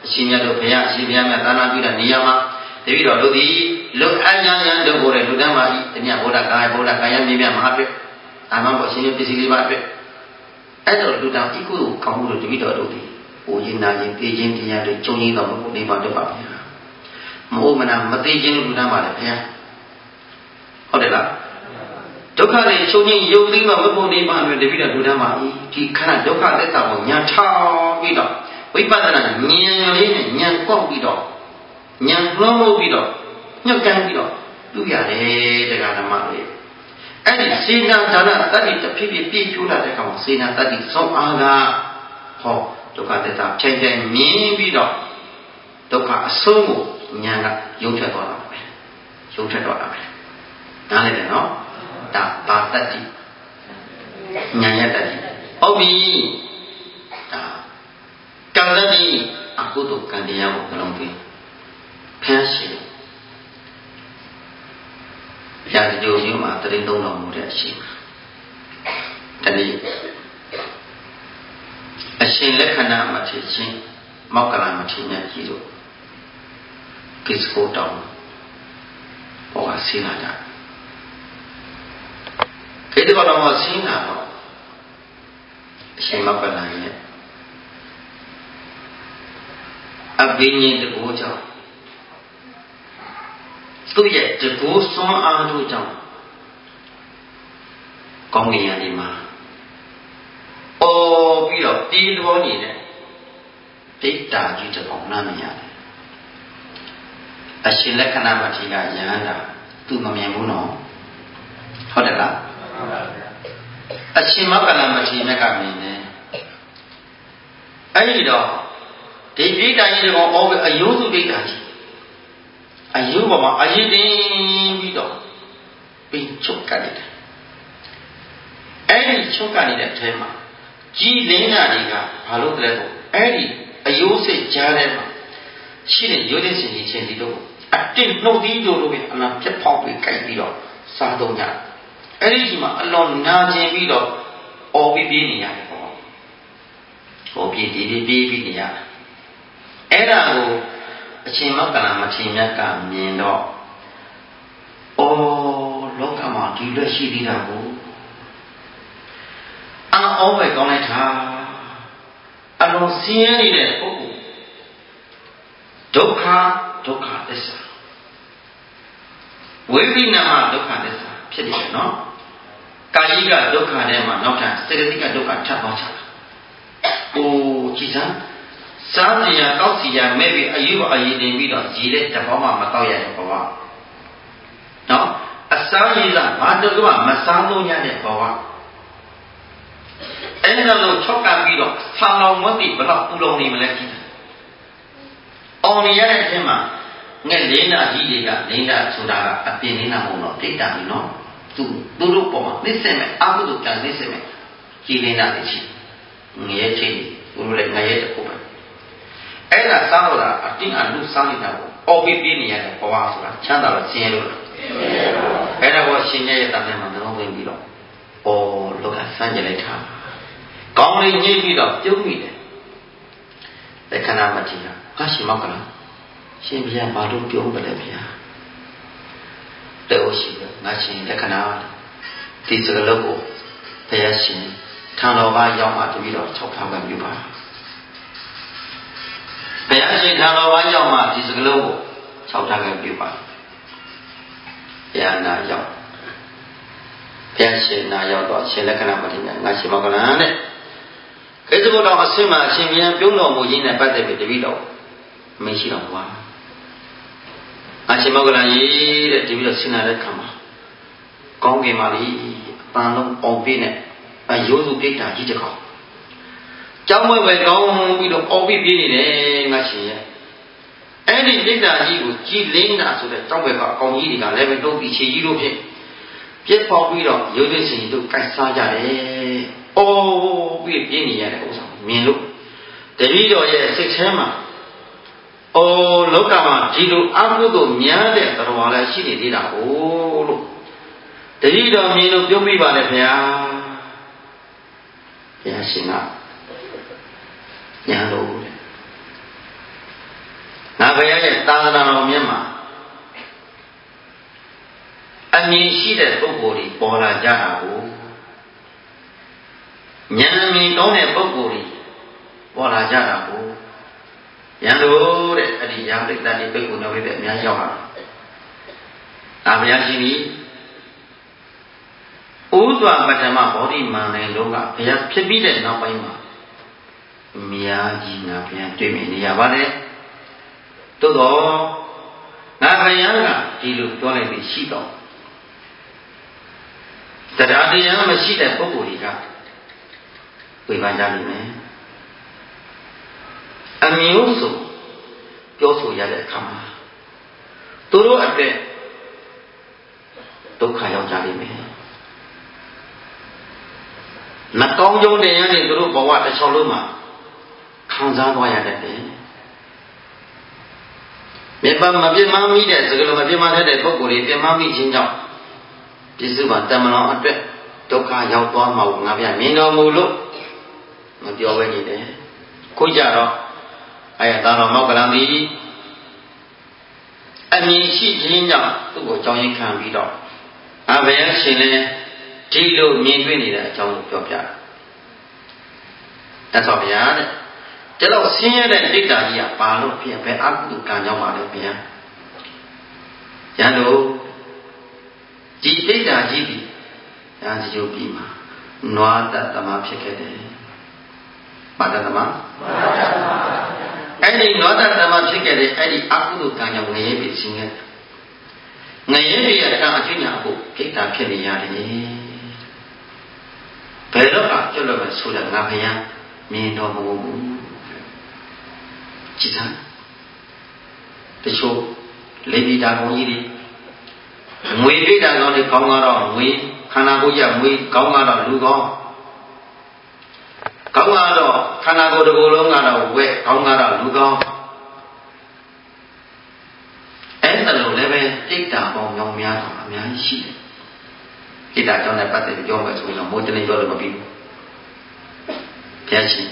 အရှင်မြတ်တို့ဘုရားအရှင်ဘုရားမြတ်သာနာပြုတဲ့နေရာမှာတပည့်တော်တို့သည်လူအညာညာတို့ကိုလည်းလူတန်းပါဤတနည်းဗုဒ္ဓကာယဗုဒ္ဓကာယမြင်မြတ်မဟာပြအာမဘောရှင်ရဲ့ပစ္စည်းလေးပါအတွက်အဲ့တော့လူတန်းဤကိုကောင်းမှုတို့တပည့်တော်တို့သည်ဟိုရင်နာခြင်းသိခြင်းတရားတွေကျုံရင်းတော်မဟုတ်နေပါတော့ပါဗျာမဟုတ်မနာမသိခြင်းလူတန်းပါလေဗျာဟုတ်တယ်လားဒုက္ခတွေချုပ်ငြိမ်းယုံသိမှမပုံနေပါလို့တပည့်တော်လူတန်းပါဤဒီခဏဒုက္ခသက်တာကိုညာထောင်ပြီးတော့ဝိပဿနာဉာဏ်လေးနဲ့ဉာဏ်ကောက်ပြီးတော့ဉာဏ်လွှမ်းမိုးပြီးတော့ညှက်ကန်ပြီးတော့ပြုရတယ်တရားဓမ္မတွေအဲ့ဒီစေနာဒါနတတ္တိတဖြစ်ဖြစ်ပြည့်ဖြိုးလာတဲ့ကောင်စေနာတတ္တိသုံးအားကဟောဒုက္ခသက်တာဖြိုင်ဖြိုင်မြင်ပြီးတော့ဒုက္ခအဆုံးကိုဉာဏ်ကယုံထွက်သွားတာပဲယုံထွက်သွားတာပဲနားလည်တယ်နော်ဒါဘာတတ္တိဉာဏ်ရတတ္တိဟုတ်ပြီဒါကံတတ္တိအကုသိုလ်ကံတရားကိုနှလုံးသွင်းဖျက်ရှင်ဘုရားကြိုးမျိုးမှာတရင်သုံးတော်မူတဲ့အရှင်တနည်းအရှင်လက္ခဏာမထေချင်းမောက္ကလမထေမြတ်ကြီးတို့ကိစ္စကိုတောင်းဘောကဆင်းလာကြကိစ္စကိုတောင်းဆင်းလာတော့အရှင်မောက္ကလရဲ့အဘိညာဉ်တကူကြောင့်သူရဲ့တကူစွမ်းအားတို့ကြောင့်ကောင်းကင်ယံဒီမှာအော်ပြီးတော့တီးတော်နေတဲ့ဒိဋ္ဌာကြီးတစ်ပေါင်းနားမရတယ်အရှင်လက္ခဏာမထေရကယဟန္တာသူမမြင်ဘူးနော်ဟုတ်တယ်လားအရှင်မောက္ကလမထေရကမြင်တယ်အဲ့ဒီတော့ဒီဒိဋ္ဌာကြီးတစ်ပေါင်းအော်ပြီးအယုစုဒိဋ္ဌာကြီးအယုဘမှာအရင်တင်ပြီးတော့ပင်ချုပ်ကလိုက်တယ်အဲ့ဒီချုပ်ကနေတဲ့အဲမှာကြီးလင်းနာတွေကဘာလို့လဲဆိုအဲ့ဒီအယုစိတ်ကြားထဲမှာရှိတဲ့ရိုးတဲ့စင်ကြီးချင်းစီတို့အတင်းနှုတ်သီးတို့လိုပဲအလားပြတ်ဖောက်ပြီးကြိုက်ပြီးတော့စားတော့ကြအဲ့ဒီဒီမှာအလွန်နာကျင်ပြီးတော့အော်ပြီးပြေးနေရတယ်ပေါ့ဟောပြေးပြေးပြေးပြီးနေရအဲ့ဒါကိုအရှင်မောက္ကလမထေရမြတ်ကမြင်တော့အော်လောကမှာဒီလက်ရှိသေးတာကိုအာအောပဲကောင်းလိုက်တာအလုံးစင်းရဲနေတဲ့ပုဂ္ဂိုလ်ဒုက္ခဒုက္ခသစ္စာဝိပဿနာဒုက္ခသစ္စာဖြစ်တယ်နော်ကာယိကဒုက္ခထဲမှာနောက်ထပ်စေတသိက်ကဒုက္ခထပ်သွားချတာအိုးကြည်စမ်းစားစရာတောက်စရာမဲ့ပြီးအယူအယီတင်ပြီးတော့ရည်တဲ့တဘောမှမတော့ရတဲ့ဘဝနော်အစားရည်ကဘာတော့မှမစားလို့ရတဲ့ဘဝအဲ့ဒါလို့၆ကပ်ပြီးတော့ဆာလောင်မသိဘလောက်ပူလောင်နေမလဲကြည့်တယ်အောင်နေရတဲ့အချိန်မှာငဲ့လင်းတာကြီးတွေကလင်းတာဆိုတာကအပြင်းနေတာမဟုတ်တော့ဒိဋ္ဌာကြီးနော်သူသူတို့ပေါ်မှာနှိမ့်ဆက်မဲ့အကုသိုလ်ကံနှိမ့်ဆက်မဲ့ကြည်လင်းတာတွေရှိငရဲချင်းသူတို့လည်းငရဲတစ်ခုပဲအဲ့ဒါစားတော့တာအတင်းအလူစားနေတာကိုအော်ပြီးပြနေရတဲ့ဘဝဆိုတာချမ်းသာလို့ဆင်းရဲလို့အဲ့ဒါကိုရှင်ရဲ့တန်တဲ့မှာနှလုံးသွင်းပြီးတော့အော်လောကဆန်းကြလိုက်တာကောင်းလေးညှိပြီးတော့ပြုံးမိတယ်လက္ခဏာမထေရအရှင်မောက္ကလရှင်ဘုရားဘာလို့ပြုံးတယ်လဲဗျာတော်ရှိတယ်ငါရှင်လက္ခဏာဒီစကလုံးကိုဘုရားရှင်ထံတော်ဘာရောက်မှတပြီးတော့၆ထောက်ကပြုပါဘုရားရှင်ထံတော်ဘာရောက်မှဒီစကလုံးကို၆ထောက်ကပြုပါဘုရားနာရောက်ဘုရားရှင်နာရောက်တော့ရှင်လက္ခဏာမထေရငါရှင်မောက္ကလနဲ့ကိစ္စဘုတော်အဆင့်မှာအရှင်ဘုရားပြုံးတော်မူခြင်းနဲ့ပတ်သက်ပြီးတပြီးတော့မရှိတော့ဘူးအရှင်မောက္ကလကြီးတဲ့တပြီးတော့ဆင်းလာတဲ့ခါမှာကောင်းကင်မှာလေအပန်းလုံးအောင်ပြင်းနဲ့အယိုးစုပြိတ္တာကြီးတစ်ခေါက်ကျောင်းဝဲပဲကောင်းပြီးတော့အောင်ပြပြနေတယ်ငါရှင်ရဲ့အဲ့ဒီပြိတ္တာကြီးကိုကြည်လင်းတာဆိုတဲ့ကျောင်းဝဲကအကောင်ကြီးတွေကလည်းပဲတုံးပြီးခြေကြီးတို့ဖြင့်ပြစ်ပေါက်ပြီးတော့ရိုးသေးစင်တို့ကိုက်စားကြတယ်။အိုးပြီးပြင်းနေရတဲ့ဥစ္စာမြင်လို့တပည့်တော်ရဲ့စိတ်ထဲမှာအိုးလောကမှာဒီလိုအကုသို့များတဲ့တော်လည်းရှိနေသေးတာကိုလို့တပည့်တော်မြင်လို့ပြုံးမိပါနဲ့ဗျာ။ဘုရားရှင်ကညာလို့တဲ့ဘုရားရဲ့သာသနာတော်မြတ်မှာအမြင်ရှိတဲ့ပုဂ္ဂိုလ်တွေပေါ်လာကြတာကိုဉာဏ်အမြင်ကောင်းတဲ့ပုဂ္ဂိုလ်တွေပေါ်လာကြတာကိုရန်လို့တဲ့အဲ့ဒီရံပိတ္တတိပိတ်ကိုနေဝိတဲ့အများရောက်လာတာဘုရားရှင်ကြီးဥစွာပထမဗောဓိမန္တန်လုံးကဘုရားဖြစ်ပြီးတဲ့နောက်ပိုင်းမှာအများကြီးငါဘုရားတွေ့မြင်နေရပါတယ်သို့တော့ငါဘုရားကဒီလိုပြောလိုက်ပြီးရှိတော့တရားတရားမရှိတဲ့ပုဂ္ဂိုလ်တွေကဝေဖန်ကြလိမ့်မယ်အမျိုးစုံပြောဆိုရတဲ့အခါမှာသူတို့အတွက်ဒုက္ခရောက်ကြလိမ့်မယ်နှကောင်းကျုံတရားတွေသူတို့ဘဝတစ်ချောင်းလုံးမှာခံစားသွားရတတ်တယ်မြတ်ပါမပြတ်မမိတဲ့စကလုံးမပြတ်မထတဲ့ပုဂ္ဂိုလ်တွေပြတ်မမိခြင်းကြောင့်ဒီစုပါတမလောအတွက်ဒုက္ခရောက်သွားမှာကိုငါပြမြင်တော်မူလို့မပြောဘဲနေတယ်ခုကြတော့အဲဒါတော်မောက္ကလံဒီအမြင်ရှိခြင်းကြောင့်သူ့ကိုကြောင်းရင်ခံပြီးတော့အဘယ်ရှင်လဲဒီလိုမြင်တွေ့နေတဲ့အကြောင်းကိုပြောပြတာthat's all ဗျာတဲ့ဒါတော့ဆင်းရဲတဲ့ဒိဋ္ဌာကြီးကဘာလို့ဖြစ်ဘယ်အကုသိုလ်ကံကြောင့်ပါလဲဗျာရန်တို့ဒီဒိဋ္ဌာကြီးဒီညာစီကျုပ်ပြီးမှာနွားတတ္တမဖြစ်ခဲ့တယ်ပါတတ္တမအဲ့ဒီနွားတတ္တမဖြစ်ခဲ့တဲ့အဲ့ဒီအကုသိုလ်ကံကြောင့်ငရဲပြီးဆင်းရဲငရဲပြီးရတာအချင်းညာကိုဒိဋ္ဌာဖြစ်နေရတယ်ဘယ်တော့မှကျွတ်လို့မဆိုတဲ့ငါဘုရားမြင်တော်မမူဘူးကြည်စမ်းတချို့လေဒီတာကောင်းကြီးတွေငွေပိတာကောင်းတွေကောင်းတော့ငွေခန္ဓာကိုယ်ရငွေကောင်းတော့လူကောင်းကောင်းတော့ခန္ဓာကိုယ်တစ်ခုလုံးကတော့ဝက်ကောင်းတော့လူကောင်းအဲ့ဒါလိုလည်းပဲတိတ်တာပေါင်းမြောင်များတော့အများကြီးရှိတယ်တိတ်တာကြောင့်လည်းပတ်သက်ပြီးပြောမယ်ဆိုရင်တော့မိုးတနေပြောလို့မပြီးဘူးဘုရားရှင်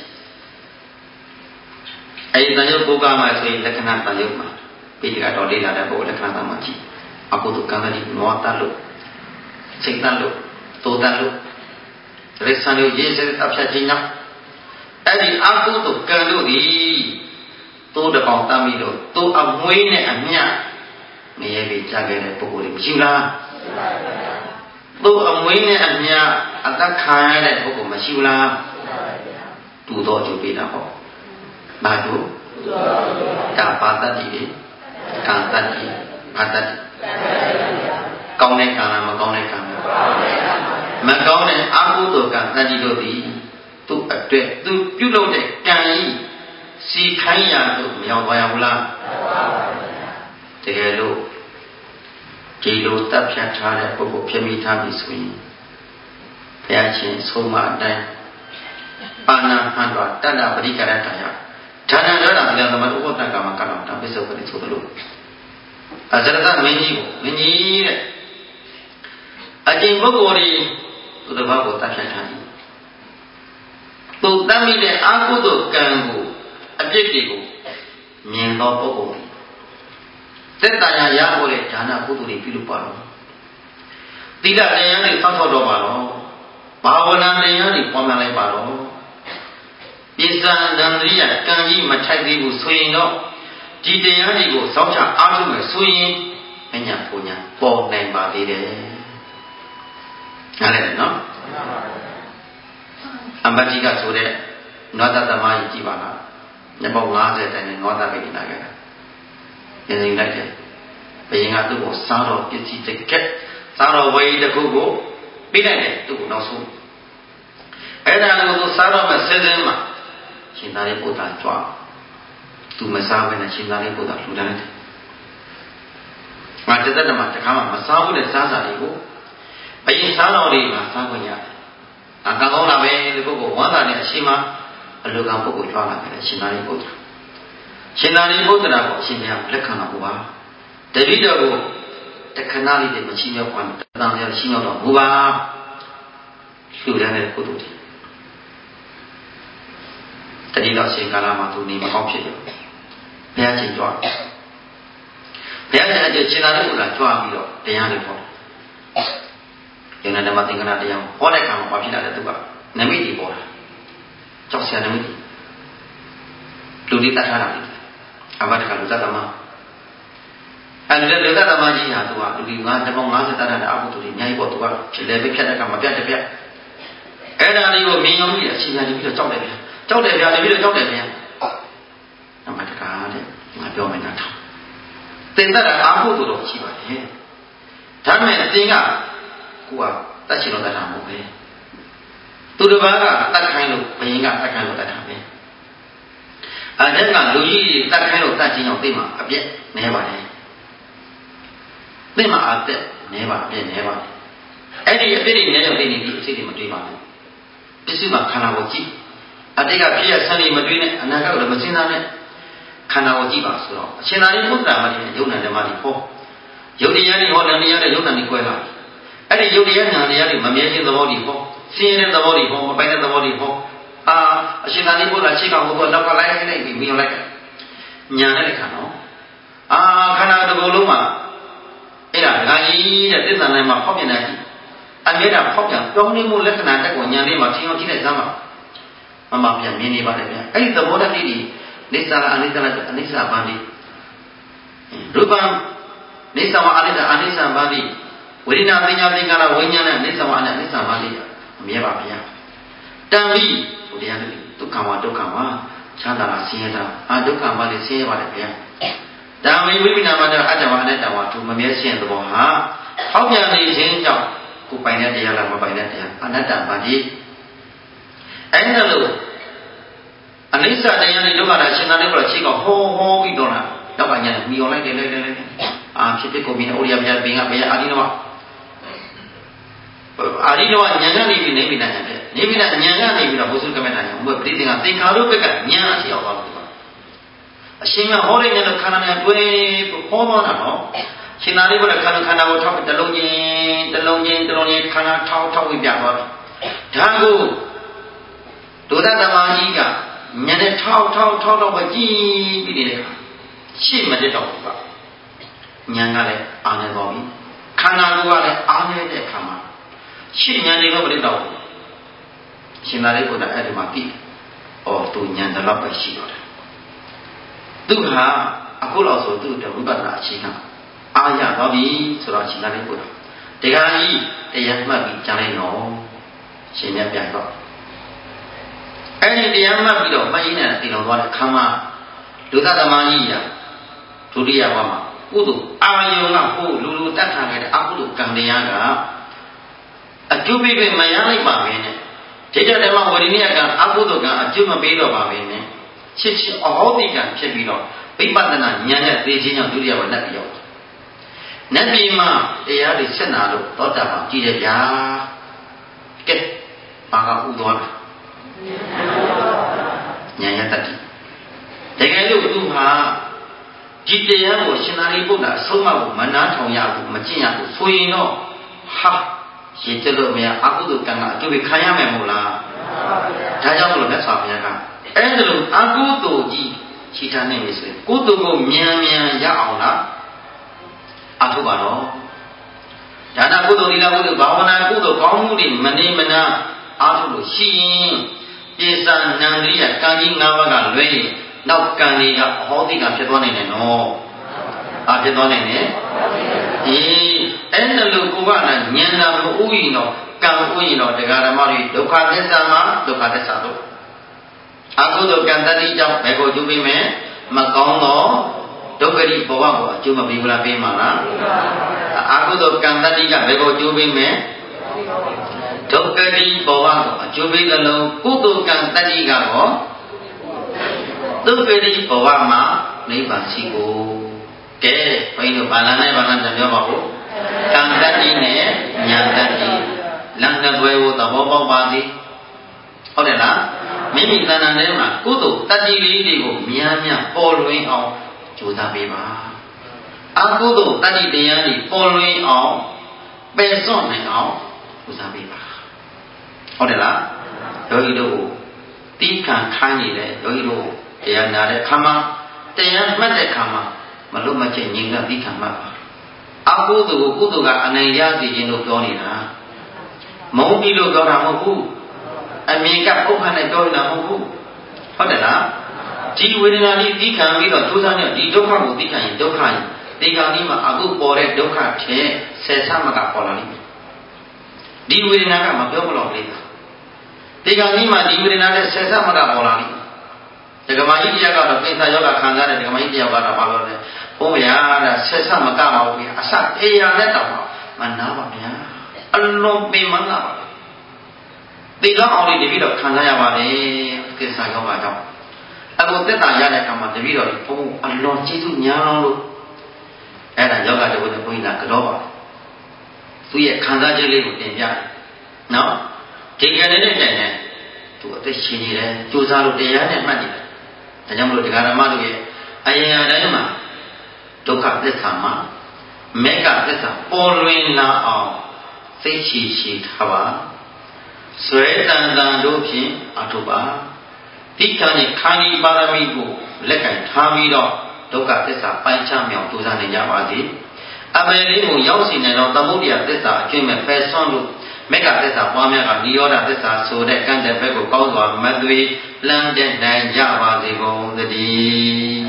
အဲ့ဒီတန်ရုပ်ပုဂ္ဂမှာဆိုရင်လက္ခဏာတန်ရုပ်မှာပိဋကတော်လေးလာတဲ့ပုဂ္ဂိုလ်လက္ခဏာတမှာကြည့်အကုသိုလ်ကံတိနွားတတ်လို့စိတ်တတ်လို့တိုးတတ်လို့ရိစ္ဆန်တို့ရေးစတဲ့တပ်ဖြတ်ခြင်းကြောင့်အဲ့ဒီအကုသိုလ်ကံတို့ဒီတိုးတပေါင်းတတ်ပြီးတော့တိုးအမွှေးနဲ့အမျှနေရပြီးကြားခဲ့တဲ့ပုဂ္ဂိုလ်တွေမရှိလားတိုးအမွှေးနဲ့အမျှအသက်ခံရတဲ့ပုဂ္ဂိုလ်မရှိလားတူတော့ကြိုးပေးတာပေါ့ဘာတို့ဒါပါတတ်တယ်ကံတတ်တယ်ဘာတတ်တယ်ကောင်းတဲ့ကံလားမကောင်းတဲ့ကံလားမကောင်းတဲ့အကုသိုလ်ကံတတ်တယ်လို့ဒီသူ့အတွက်သူပြုလုပ်တဲ့ကံကြီးစီခိုင်းရလို့မရောက်ပါဘူးလားတကယ်လို့ဒီလိုတပ်ဖြတ်ထားတဲ့ပုဂ္ဂိုလ်ဖြစ်မိထားပြီဆိုရင်ဘုရားရှင်ဆုံးမအတိုင်းပါဏာဟံတော်တတ္တပရိကရတယဌာနရတာပြန်သမတ်ဥပဒကမှာကတော်တာပစ္စုပ္ပတိဆိုသလိုအဇရတမင်းကြီးကိုမင်းကြီးတဲ့အကျင့်ပုဂ္ဂိုလ်တွေသူတစ်ပါးကိုတပ်ဖြတ်ထားတယ်သူတတ်မိတဲ့အကုသိုလ်ကံကိုအပြစ်တွေကိုမြင်သောပုဂ္ဂိုလ်သက်တာရရဖို့လေဒါနကုသိုလ်တွေပြုလုပ်ပါတော့သီလတရားတွေဖောက်ထုတ်တော့ပါတော့ဘာဝနာတရားတွေပွားများလိုက်ပါတော့ပိဿံဒန္တရိယကံကြီးမထိုက်သေးဘူးဆိုရင်တော့ဒီတရားတွေကိုစောင့်ချအားထုတ်မယ်ဆိုရင်အညာပူညာပေါ်နိုင်ပါသေးတယ်နားလည်တယ်နော်အမ္ပတိကဆိုတဲ့နွားတသမားကြီးကြည့်ပါလားညပေါင်း၅၀တိုင်နဲ့နွားသားပဲနေတာကြတယ်ပြင်နေလိုက်တယ်ဘယင်ကသူ့ကိုစားတော့ပစ္စည်းတစ်ကက်စားတော့ဝေးတစ်ခုကိုပေးလိုက်တယ်သူ့ကိုနောက်ဆုံးအဲ့ဒါကိုသူစားတော့မှဆင်းဆင်းမှာရှင်သာရိပုတ္တရာကြွားသူမစားဘဲနဲ့ရှင်သာရိပုတ္တရာလှူဒါန်းတယ်ငါတသက်တမှာတခါမှမစားဘူးတဲ့စားစာတွေကိုဘယင်စားတော်လေးမှာစားခွင့်ရတယ်အကံကောင်းလာပဲဒီပုဂ္ဂိုလ်ဝမ်းသာတဲ့အချိန်မှာအလူကံပုဂ္ဂိုလ်ကြွားလာတယ်ရှင်သာရိပုတ္တရာရှင်သာရိပုတ္တရာကိုအရှင်ဘုရားလက်ခံတော်မူပါတတိတော်ကိုတခဏလေးတည်းမချင်းမြောက်ပါနဲ့တန်ရချင်းမြောက်တော်မူပါလှူဒါန်းတဲ့ပုဂ္ဂိုလ်တွေတတိတော်ရှင်ကာလမှာသူနေမကောင်းဖြစ်တယ်ဘုရားရှင်ကြွားဘုရားရှင်အကျဉ်းရှင်သာရိပုတ္တရာကြွားပြီးတော့တရားတွေဟောယုံနာဓမ္မသင်္ကနာတရားဟောတဲ့အခါမှာဘာဖြစ်လာလဲသူကနမိတ်ကြီးပေါ်လာကြောက်စရာနမိတ်ကြီးလူတွေတတ်ထားတာလေအဘတကလူတတ်သမားအဲ့ဒီလူတတ်သမားကြီးဟာသူကလူတွေငါတပေါင်း၅၀တတ်တာအဘသူတွေအများကြီးပေါ့သူကဖြစ်လေပဲဖြတ်တဲ့အခါမှာပြတ်တပြတ်အဲ့ဒါလေးကိုမြင်အောင်ပြီးအချိန်ပြန်ပြီးတော့ကြောက်တယ်ဗျာကြောက်တယ်ဗျာပြီးတော့ကြောက်တယ်ဗျာအဘတကတဲ့ငါပြောမယ်နားထောင်သင်တတ်တာအဘသူတော့ရှိပါတယ်ဒါပေမဲ့သင်ကကိုကတတ်ချင်လို့တတ်တာမဟုတ်ပဲသူတစ်ပါးကတတ်ခိုင်းလို့ဘယင်ကတတ်ခိုင်းလို့တတ်တာပဲအဲ့ဒါကလူကြီးတတ်ခိုင်းလို့တတ်ခြင်းကြောင့်သိမှာအပြည့်နဲပါတယ်သိမှာအပြည့်နဲပါအပြည့်နဲပါတယ်အဲ့ဒီအပြည့်တွေနဲကြောင့်သိနေပြီအစိတ်တွေမတွေးပါဘူးပစ္စည်းမှာခန္ဓာကိုကြည့်အတိတ်ကဖြစ်ရဆန်းနေမတွေးနဲ့အနာဂတ်ကိုလည်းမစဉ်းစားနဲ့ခန္ဓာကိုကြည့်ပါဆိုတော့အရှင်သာရိပုတ္တရာမထေရယုံနာဓမ္မတွေဟောယုတ်တရားတွေဟောတယ်တရားတွေယုံနာတွေကွဲလာအဲ့ဒီယုတ်တရားညာတရားတွေမမြဲခြင်းသဘောတွေဟောဆင်းရဲတဲ့သဘောတွေဟောမပိုင်တဲ့သဘောတွေဟောအာအရှင်သာရိပုတ္တရာရှေ့ကောင်ကိုတော့နောက်ကလိုက်လိုက်ပြီးမြင်လိုက်ညာတဲ့ခါနော်အာခန္ဓာတစ်ခုလုံးမှာအဲ့ဒါဒကာကြီးတဲ့သစ္စာနဲ့မှာဖောက်ပြန်တယ်အမြဲတမ်းဖောက်ပြန်ပြောင်းလဲမှုလက္ခဏာတက်ကိုညာလေးမှာသင်အောင်ကြည့်လိုက်စမ်းပါမမပြန်မြင်နေပါတယ်ဗျာအဲ့ဒီသဘောတည်းလေးတွေနိစ္စအနိစ္စအနိစ္စဘာတိရူပံနိစ္စဝအနိစ္စအနိစ္စဘာတိဝိညာဉ်ပညာသင်္ခါရဝိညာဉ်နဲ့နိစ္စဝအနိစ္စဘာတိအမြဲပါဗျာတံပြီးဟိုတရားတွေဒုက္ခဝဒုက္ခဝချမ်းသာတာဆင်းရဲတာအာဒုက္ခဘာတိဆင်းရဲပါတယ်ဗျာဒါမေဝိပိနာမတအတ္တဝအနတ္တဝသူမမြဲဆင်းရဲသဘောဟာဟောက်ပြန်နေခြင်းကြောင့်ကိုပိုင်တဲ့တရားလားမပိုင်တဲ့တရားအနတ္တဘာတိအဲ့ဒါလို့အနိစ္စတရားနဲ့ဒုက္ခတာရှင်သာရိပုတ္တရာခြေကဟောဟောပြီးတော့လာတော့ကညာမီအောင်လိုက်တယ်လိုက်တယ်လိုက်တယ်အာဖြစ်ဖြစ်ကိုမြင်အိုရိယမြတ်ဘင်ကဘယ်အာရိနဝအာရိနဝညာကနေပြီးနေပြီးနိုင်တယ်နေပြီးနိုင်ညာကနေပြီးတော့ဘုသုကမေတ္တာညာဘုပရိသင်္ကသင်္ခါရုပ္ပကညာအစီအောင်သွားလို့အရှင်ကဟောလိုက်တဲ့ခန္ဓာနဲ့တွဲဟောသွားတာနော်ရှင်သာရိပုတ္တရာခန္ဓာခန္ဓာကိုထောက်တလုံးချင်းတလုံးချင်းတလုံးချင်းခန္ဓာထောက်ထောက်ပြီးပြသွားတယ်ဒါကိုဒုဒ္ဒသမารကြီးကညနေထောက်ထောက်ထောက်တော့ပဲကြည်ပြီးနေတဲ့ခါရှေ့မတက်တော့ဘူးကညာကလည်းအာနေတော်ပြီခန္ဓာကိုယ်ကလည်းအာနေတဲ့ခါမှာရှေ့ညာနေတော့မတက်တော့ဘူးရှင်သာရိပုတ္တရာအဲ့ဒီမှာပြီဩသူညာတော့ပဲရှိတော့တယ်သူဟာအခုလောက်ဆိုသူ့ဝိပဿနာအချိန်ကအာရတော့ပြီဆိုတော့ရှင်သာရိပုတ္တရာတရားကြီးတရားမှတ်ပြီးကြားလိုက်တော့ရှင်မြတ်ပြန်တော့အဲ့ဒီတရားမှတ်ပြီးတော့မယင်းနဲ့တည်တော်သွားတဲ့ခါမှာဒုသသမารကြီးရာဒုတိယဘဝမှာကုသိုလ်အာယုံကဟိုလူလူတတ်ခံခဲ့တဲ့အကုသိုလ်ကံတရားကအကျိုးပေးပေးမရလိုက်ပါပဲနဲ့ဒိဋ္ဌဓမ္မဝရိနိယကံအကုသိုလ်ကံအကျိုးမပေးတော့ပါပဲနဲ့ချစ်ချစ်အဟောတိကံဖြစ်ပြီးတော့ဝိပဿနာဉာဏ်နဲ့သိခြင်းကြောင့်ဒုတိယဘဝနဲ့ပြောက်နတ်ပြည်မှာတရားတွေဆက်နာလို့သောတာပန်ကြည့်ရဗျာကဲဘာကဥသွားလဲဉာဏ်ရတတ်တယ်တကယ်လို့သူဟာဒီတရားကိုရှင်သာရိပုတ္တရာအဆုံးအမကိုမနာထောင်ရဘူးမကျင့်ရဘူးဆိုရင်တော့ဟာရေကျလို့မရအကုသိုလ်ကံကအကျိုးပေးခံရမယ်မို့လားဒါကြောင့်မလို့မြတ်စွာဘုရားကအဲ့ဒါလို့အကုသိုလ်ကြီးခြိထားနေပြီဆိုရင်ကုသိုလ်ကိုမြန်မြန်ရအောင်လားအထုပါတော့ဒါနကုသိုလ်သီလကုသိုလ်ဘာဝနာကုသိုလ်ကောင်းမှုတွေမနေမနာအားထုတ်လို့ရှိရင်ပိဿာနန္ဒိယကံကြီး၅ပါးကလွဲရင်နောက်ကံတွေကအဟောတိကဖြစ်သွားနိုင်တယ်နော်အာဖြစ်သွားနိုင်တယ်အေးအဲ့ဒါလို့ကိုကလည်းဉာဏ်သာမဥယျင်တော့ကံဥယျင်တော့တရားဓမ္မတွေဒုက္ခသစ္စာမှာဒုက္ခသစ္စာတို့အကုသိုလ်ကံတတိကြောင့်ဘယ်ကိုကျူးပေးမယ်မကောင်းတော့ဒုက္ခရိဘဝကိုအကျိုးမပေးဘူးလားပေးမှာလားအကုသိုလ်ကံတတိကဘယ်ကိုကျူးပေးမယ်ဒုက္ခရိဘဝကိုအကျိုးပေးတယ်လို့ကုသိုလ်ကံတတိကတော့ဒုက္ခရိဘဝမှာနိဗ္ဗာန်ရှိကိုကဲဘုန်းကြီးတို့ဘာလနဲ့ဘာလနဲ့ပြောပါဦးကံတတိနဲ့ဉာဏ်တတိလမ်းတဲ့ဘွယ်ကိုသဘောပေါက်ပါစေဟုတ်တယ်လားမိမိတဏ္ဍာထဲမှာကုသိုလ်တတိလေးတွေကိုများများပေါ်လွင်အောင်ကြိုးစားပေးပါအကုသိုလ်တတိတရားတွေပေါ်လွင်အောင်ပယ်စွန့်နိုင်အောင်ကြိုးစားပေးပါဟုတ်တယ်လားယောဂီတို့တိခံခိုင်းနေတဲ့ယောဂီတို့တရားနာတဲ့ခါမှာတရားမှတ်တဲ့ခါမှာမလို့မချက်ငြိမ်ကသိခံမှာပါအကုသိုလ်ကိုကုသိုလ်ကအနိုင်ရစေခြင်းလို့ပြောနေတာမုန်းပြီးလို့ပြောတာမဟုတ်ဘူးအမြင်ကပုပ္ပန်နဲ့ပြောနေတာမဟုတ်ဘူးဟုတ်တယ်လားဒီဝေဒနာလေးသိခံပြီးတော့ကြိုးစားနေဒီဒုက္ခကိုသိခံရင်ဒုက္ခရင်ဒီကံကြီးမှာအခုပေါ်တဲ့ဒုက္ခထင်ဆယ်ဆမကပေါ်လာလိမ့်မယ်ဒီဝေဒနာကမပြောမလို့လေးဒီကံကြီးမှာဒီဝေဒနာနဲ့ဆယ်ဆမကပေါ်လာလိမ့်မယ်ဒကမာကြီးတရားကတော့ကိစ္စယောဂခံစားတဲ့ဒကမာကြီးတရားကတော့ဘာလို့လဲဘုရားတဲ့ဆက်ဆမကပါဘူးဗျာအစအေးရတဲ့တောင်မနာပါဗျာအလုံးပင်မနာပါဒီတော့အောင်လေးတပည့်တော်ခံစားရပါလေကိစ္စယောဂကြောင့်အခုတက်တာရတဲ့အခါမှာတပည့်တော်ဘုံအလုံးကျေးဇူးညာလို့အဲ့ဒါယောဂတဝတ်ဘုန်းကြီးကကြောပါသူရဲ့ခံစားချက်လေးကိုတင်ပြတယ်နော်ဒီကနေ့နဲ့တိုင်နဲ့သူအသက်ရှင်နေတယ်ကြိုးစားလို့တရားနဲ့မှတ်နေတယ်ဒါကြောင့်မလို့တရားဓမ္မတို့ရဲ့အရင်အတိုင်းမှာဒုက္ခသစ္စာမှာမေဃသစ္စာပေါ်လွင်လာအောင်သိရှိရှိထားပါဆွဲတန်တန်တို့ဖြင့်အထုပါတိခါနဲ့ခန္ဒီပါရမီကိုလက်ကင်ထားပြီးတော့ဒုက္ခသစ္စာပိုင်းခြားမြောင်ကြိုးစားနေကြပါစေအပေလေးကိုရောက်စီနေတော့သမုဒ္ဒရာသစ္စာအကျင့်မဲ့ပယ်ဆွမ်းလို့မေဃသစ္စာပွားများကနိရောဓသစ္စာဆိုတဲ့ကံတဲ့ဘက်ကိုကောင်းစွာမသွေလမ်းတဲ့နိုင်ကြပါစေကုန်သတည်း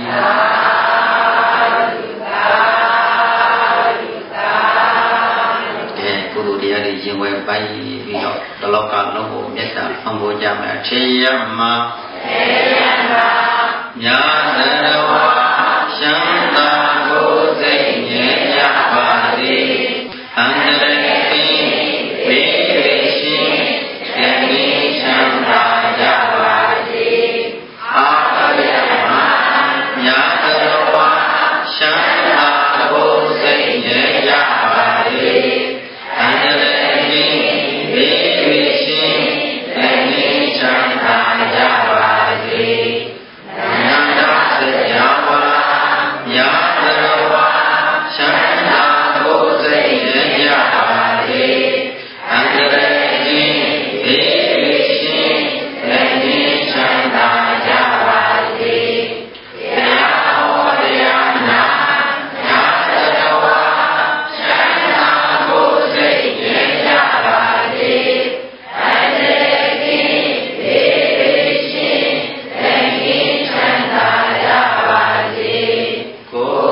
ကုသိုလ်တရားတွေရင်ဝယ်ပိုင်ပြီးတော့တလောကလုံးကိုမေတ္တာဖန်ဖိုးကြမယ်ထေယမထေယမညာတရဝရှမ်းသာကိုစိတ်ငြိမ်းရပါစေအန္တရာယ်ဘေးရရှင်တည်းချမ်းသာကြပါစေအာရမညာတရဝရှမ်းသာကိုစိတ်ငြိမ်းရပါစေအန္တရာယ်ဘေးရရှင်တည်းချမ်းသာကြပါစေနန္ဒစကြာဝါညာတရဝရှမ်းသာကိုစိတ်ငြိမ်းရပါစေအန္တရာယ်ဘေးရရှင်တည်းချမ်းသာကြပါစေတရားဟောတရားနာညာတရဝရှမ်းသာကိုစိတ်ငြိမ်းရပါစေအန္တရာယ်ဘေးရရှင်တည်းချမ်းသာကြပါစေကို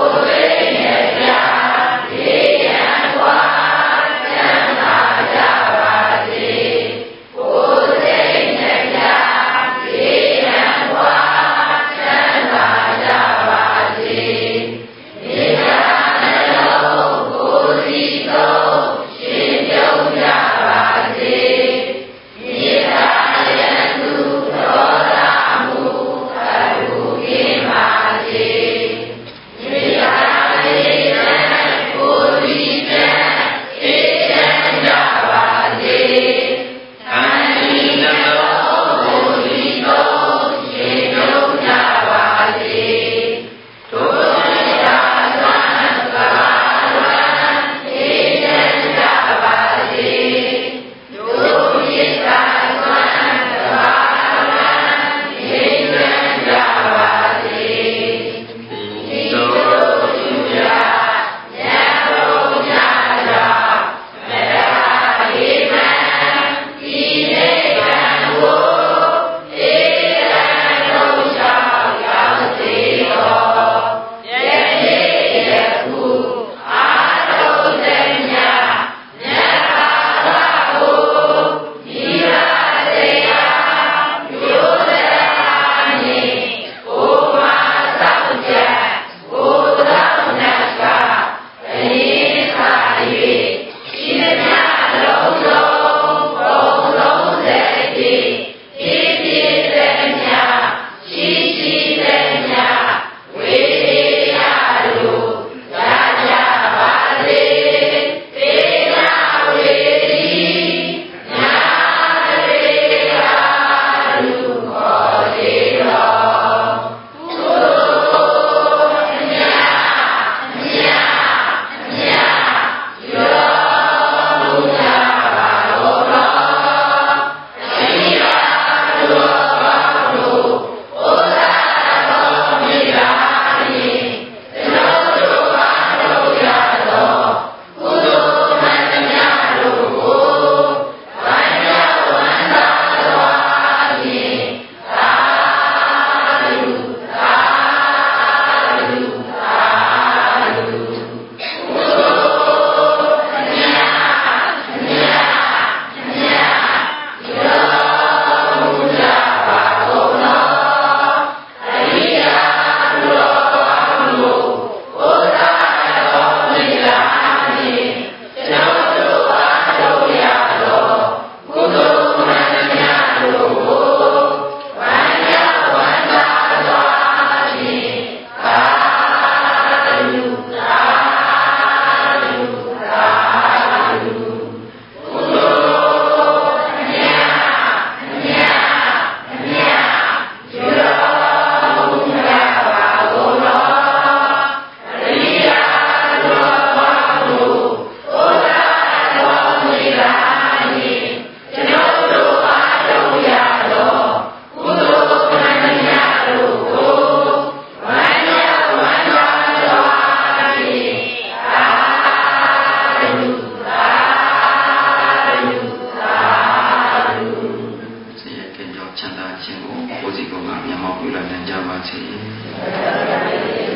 ရောက်ချမ်းသာခြင်းကိုကိုယ်စီကိုယ်ကမျက်မှောက်ပြုလိုက်နိုင်ကြပါစေ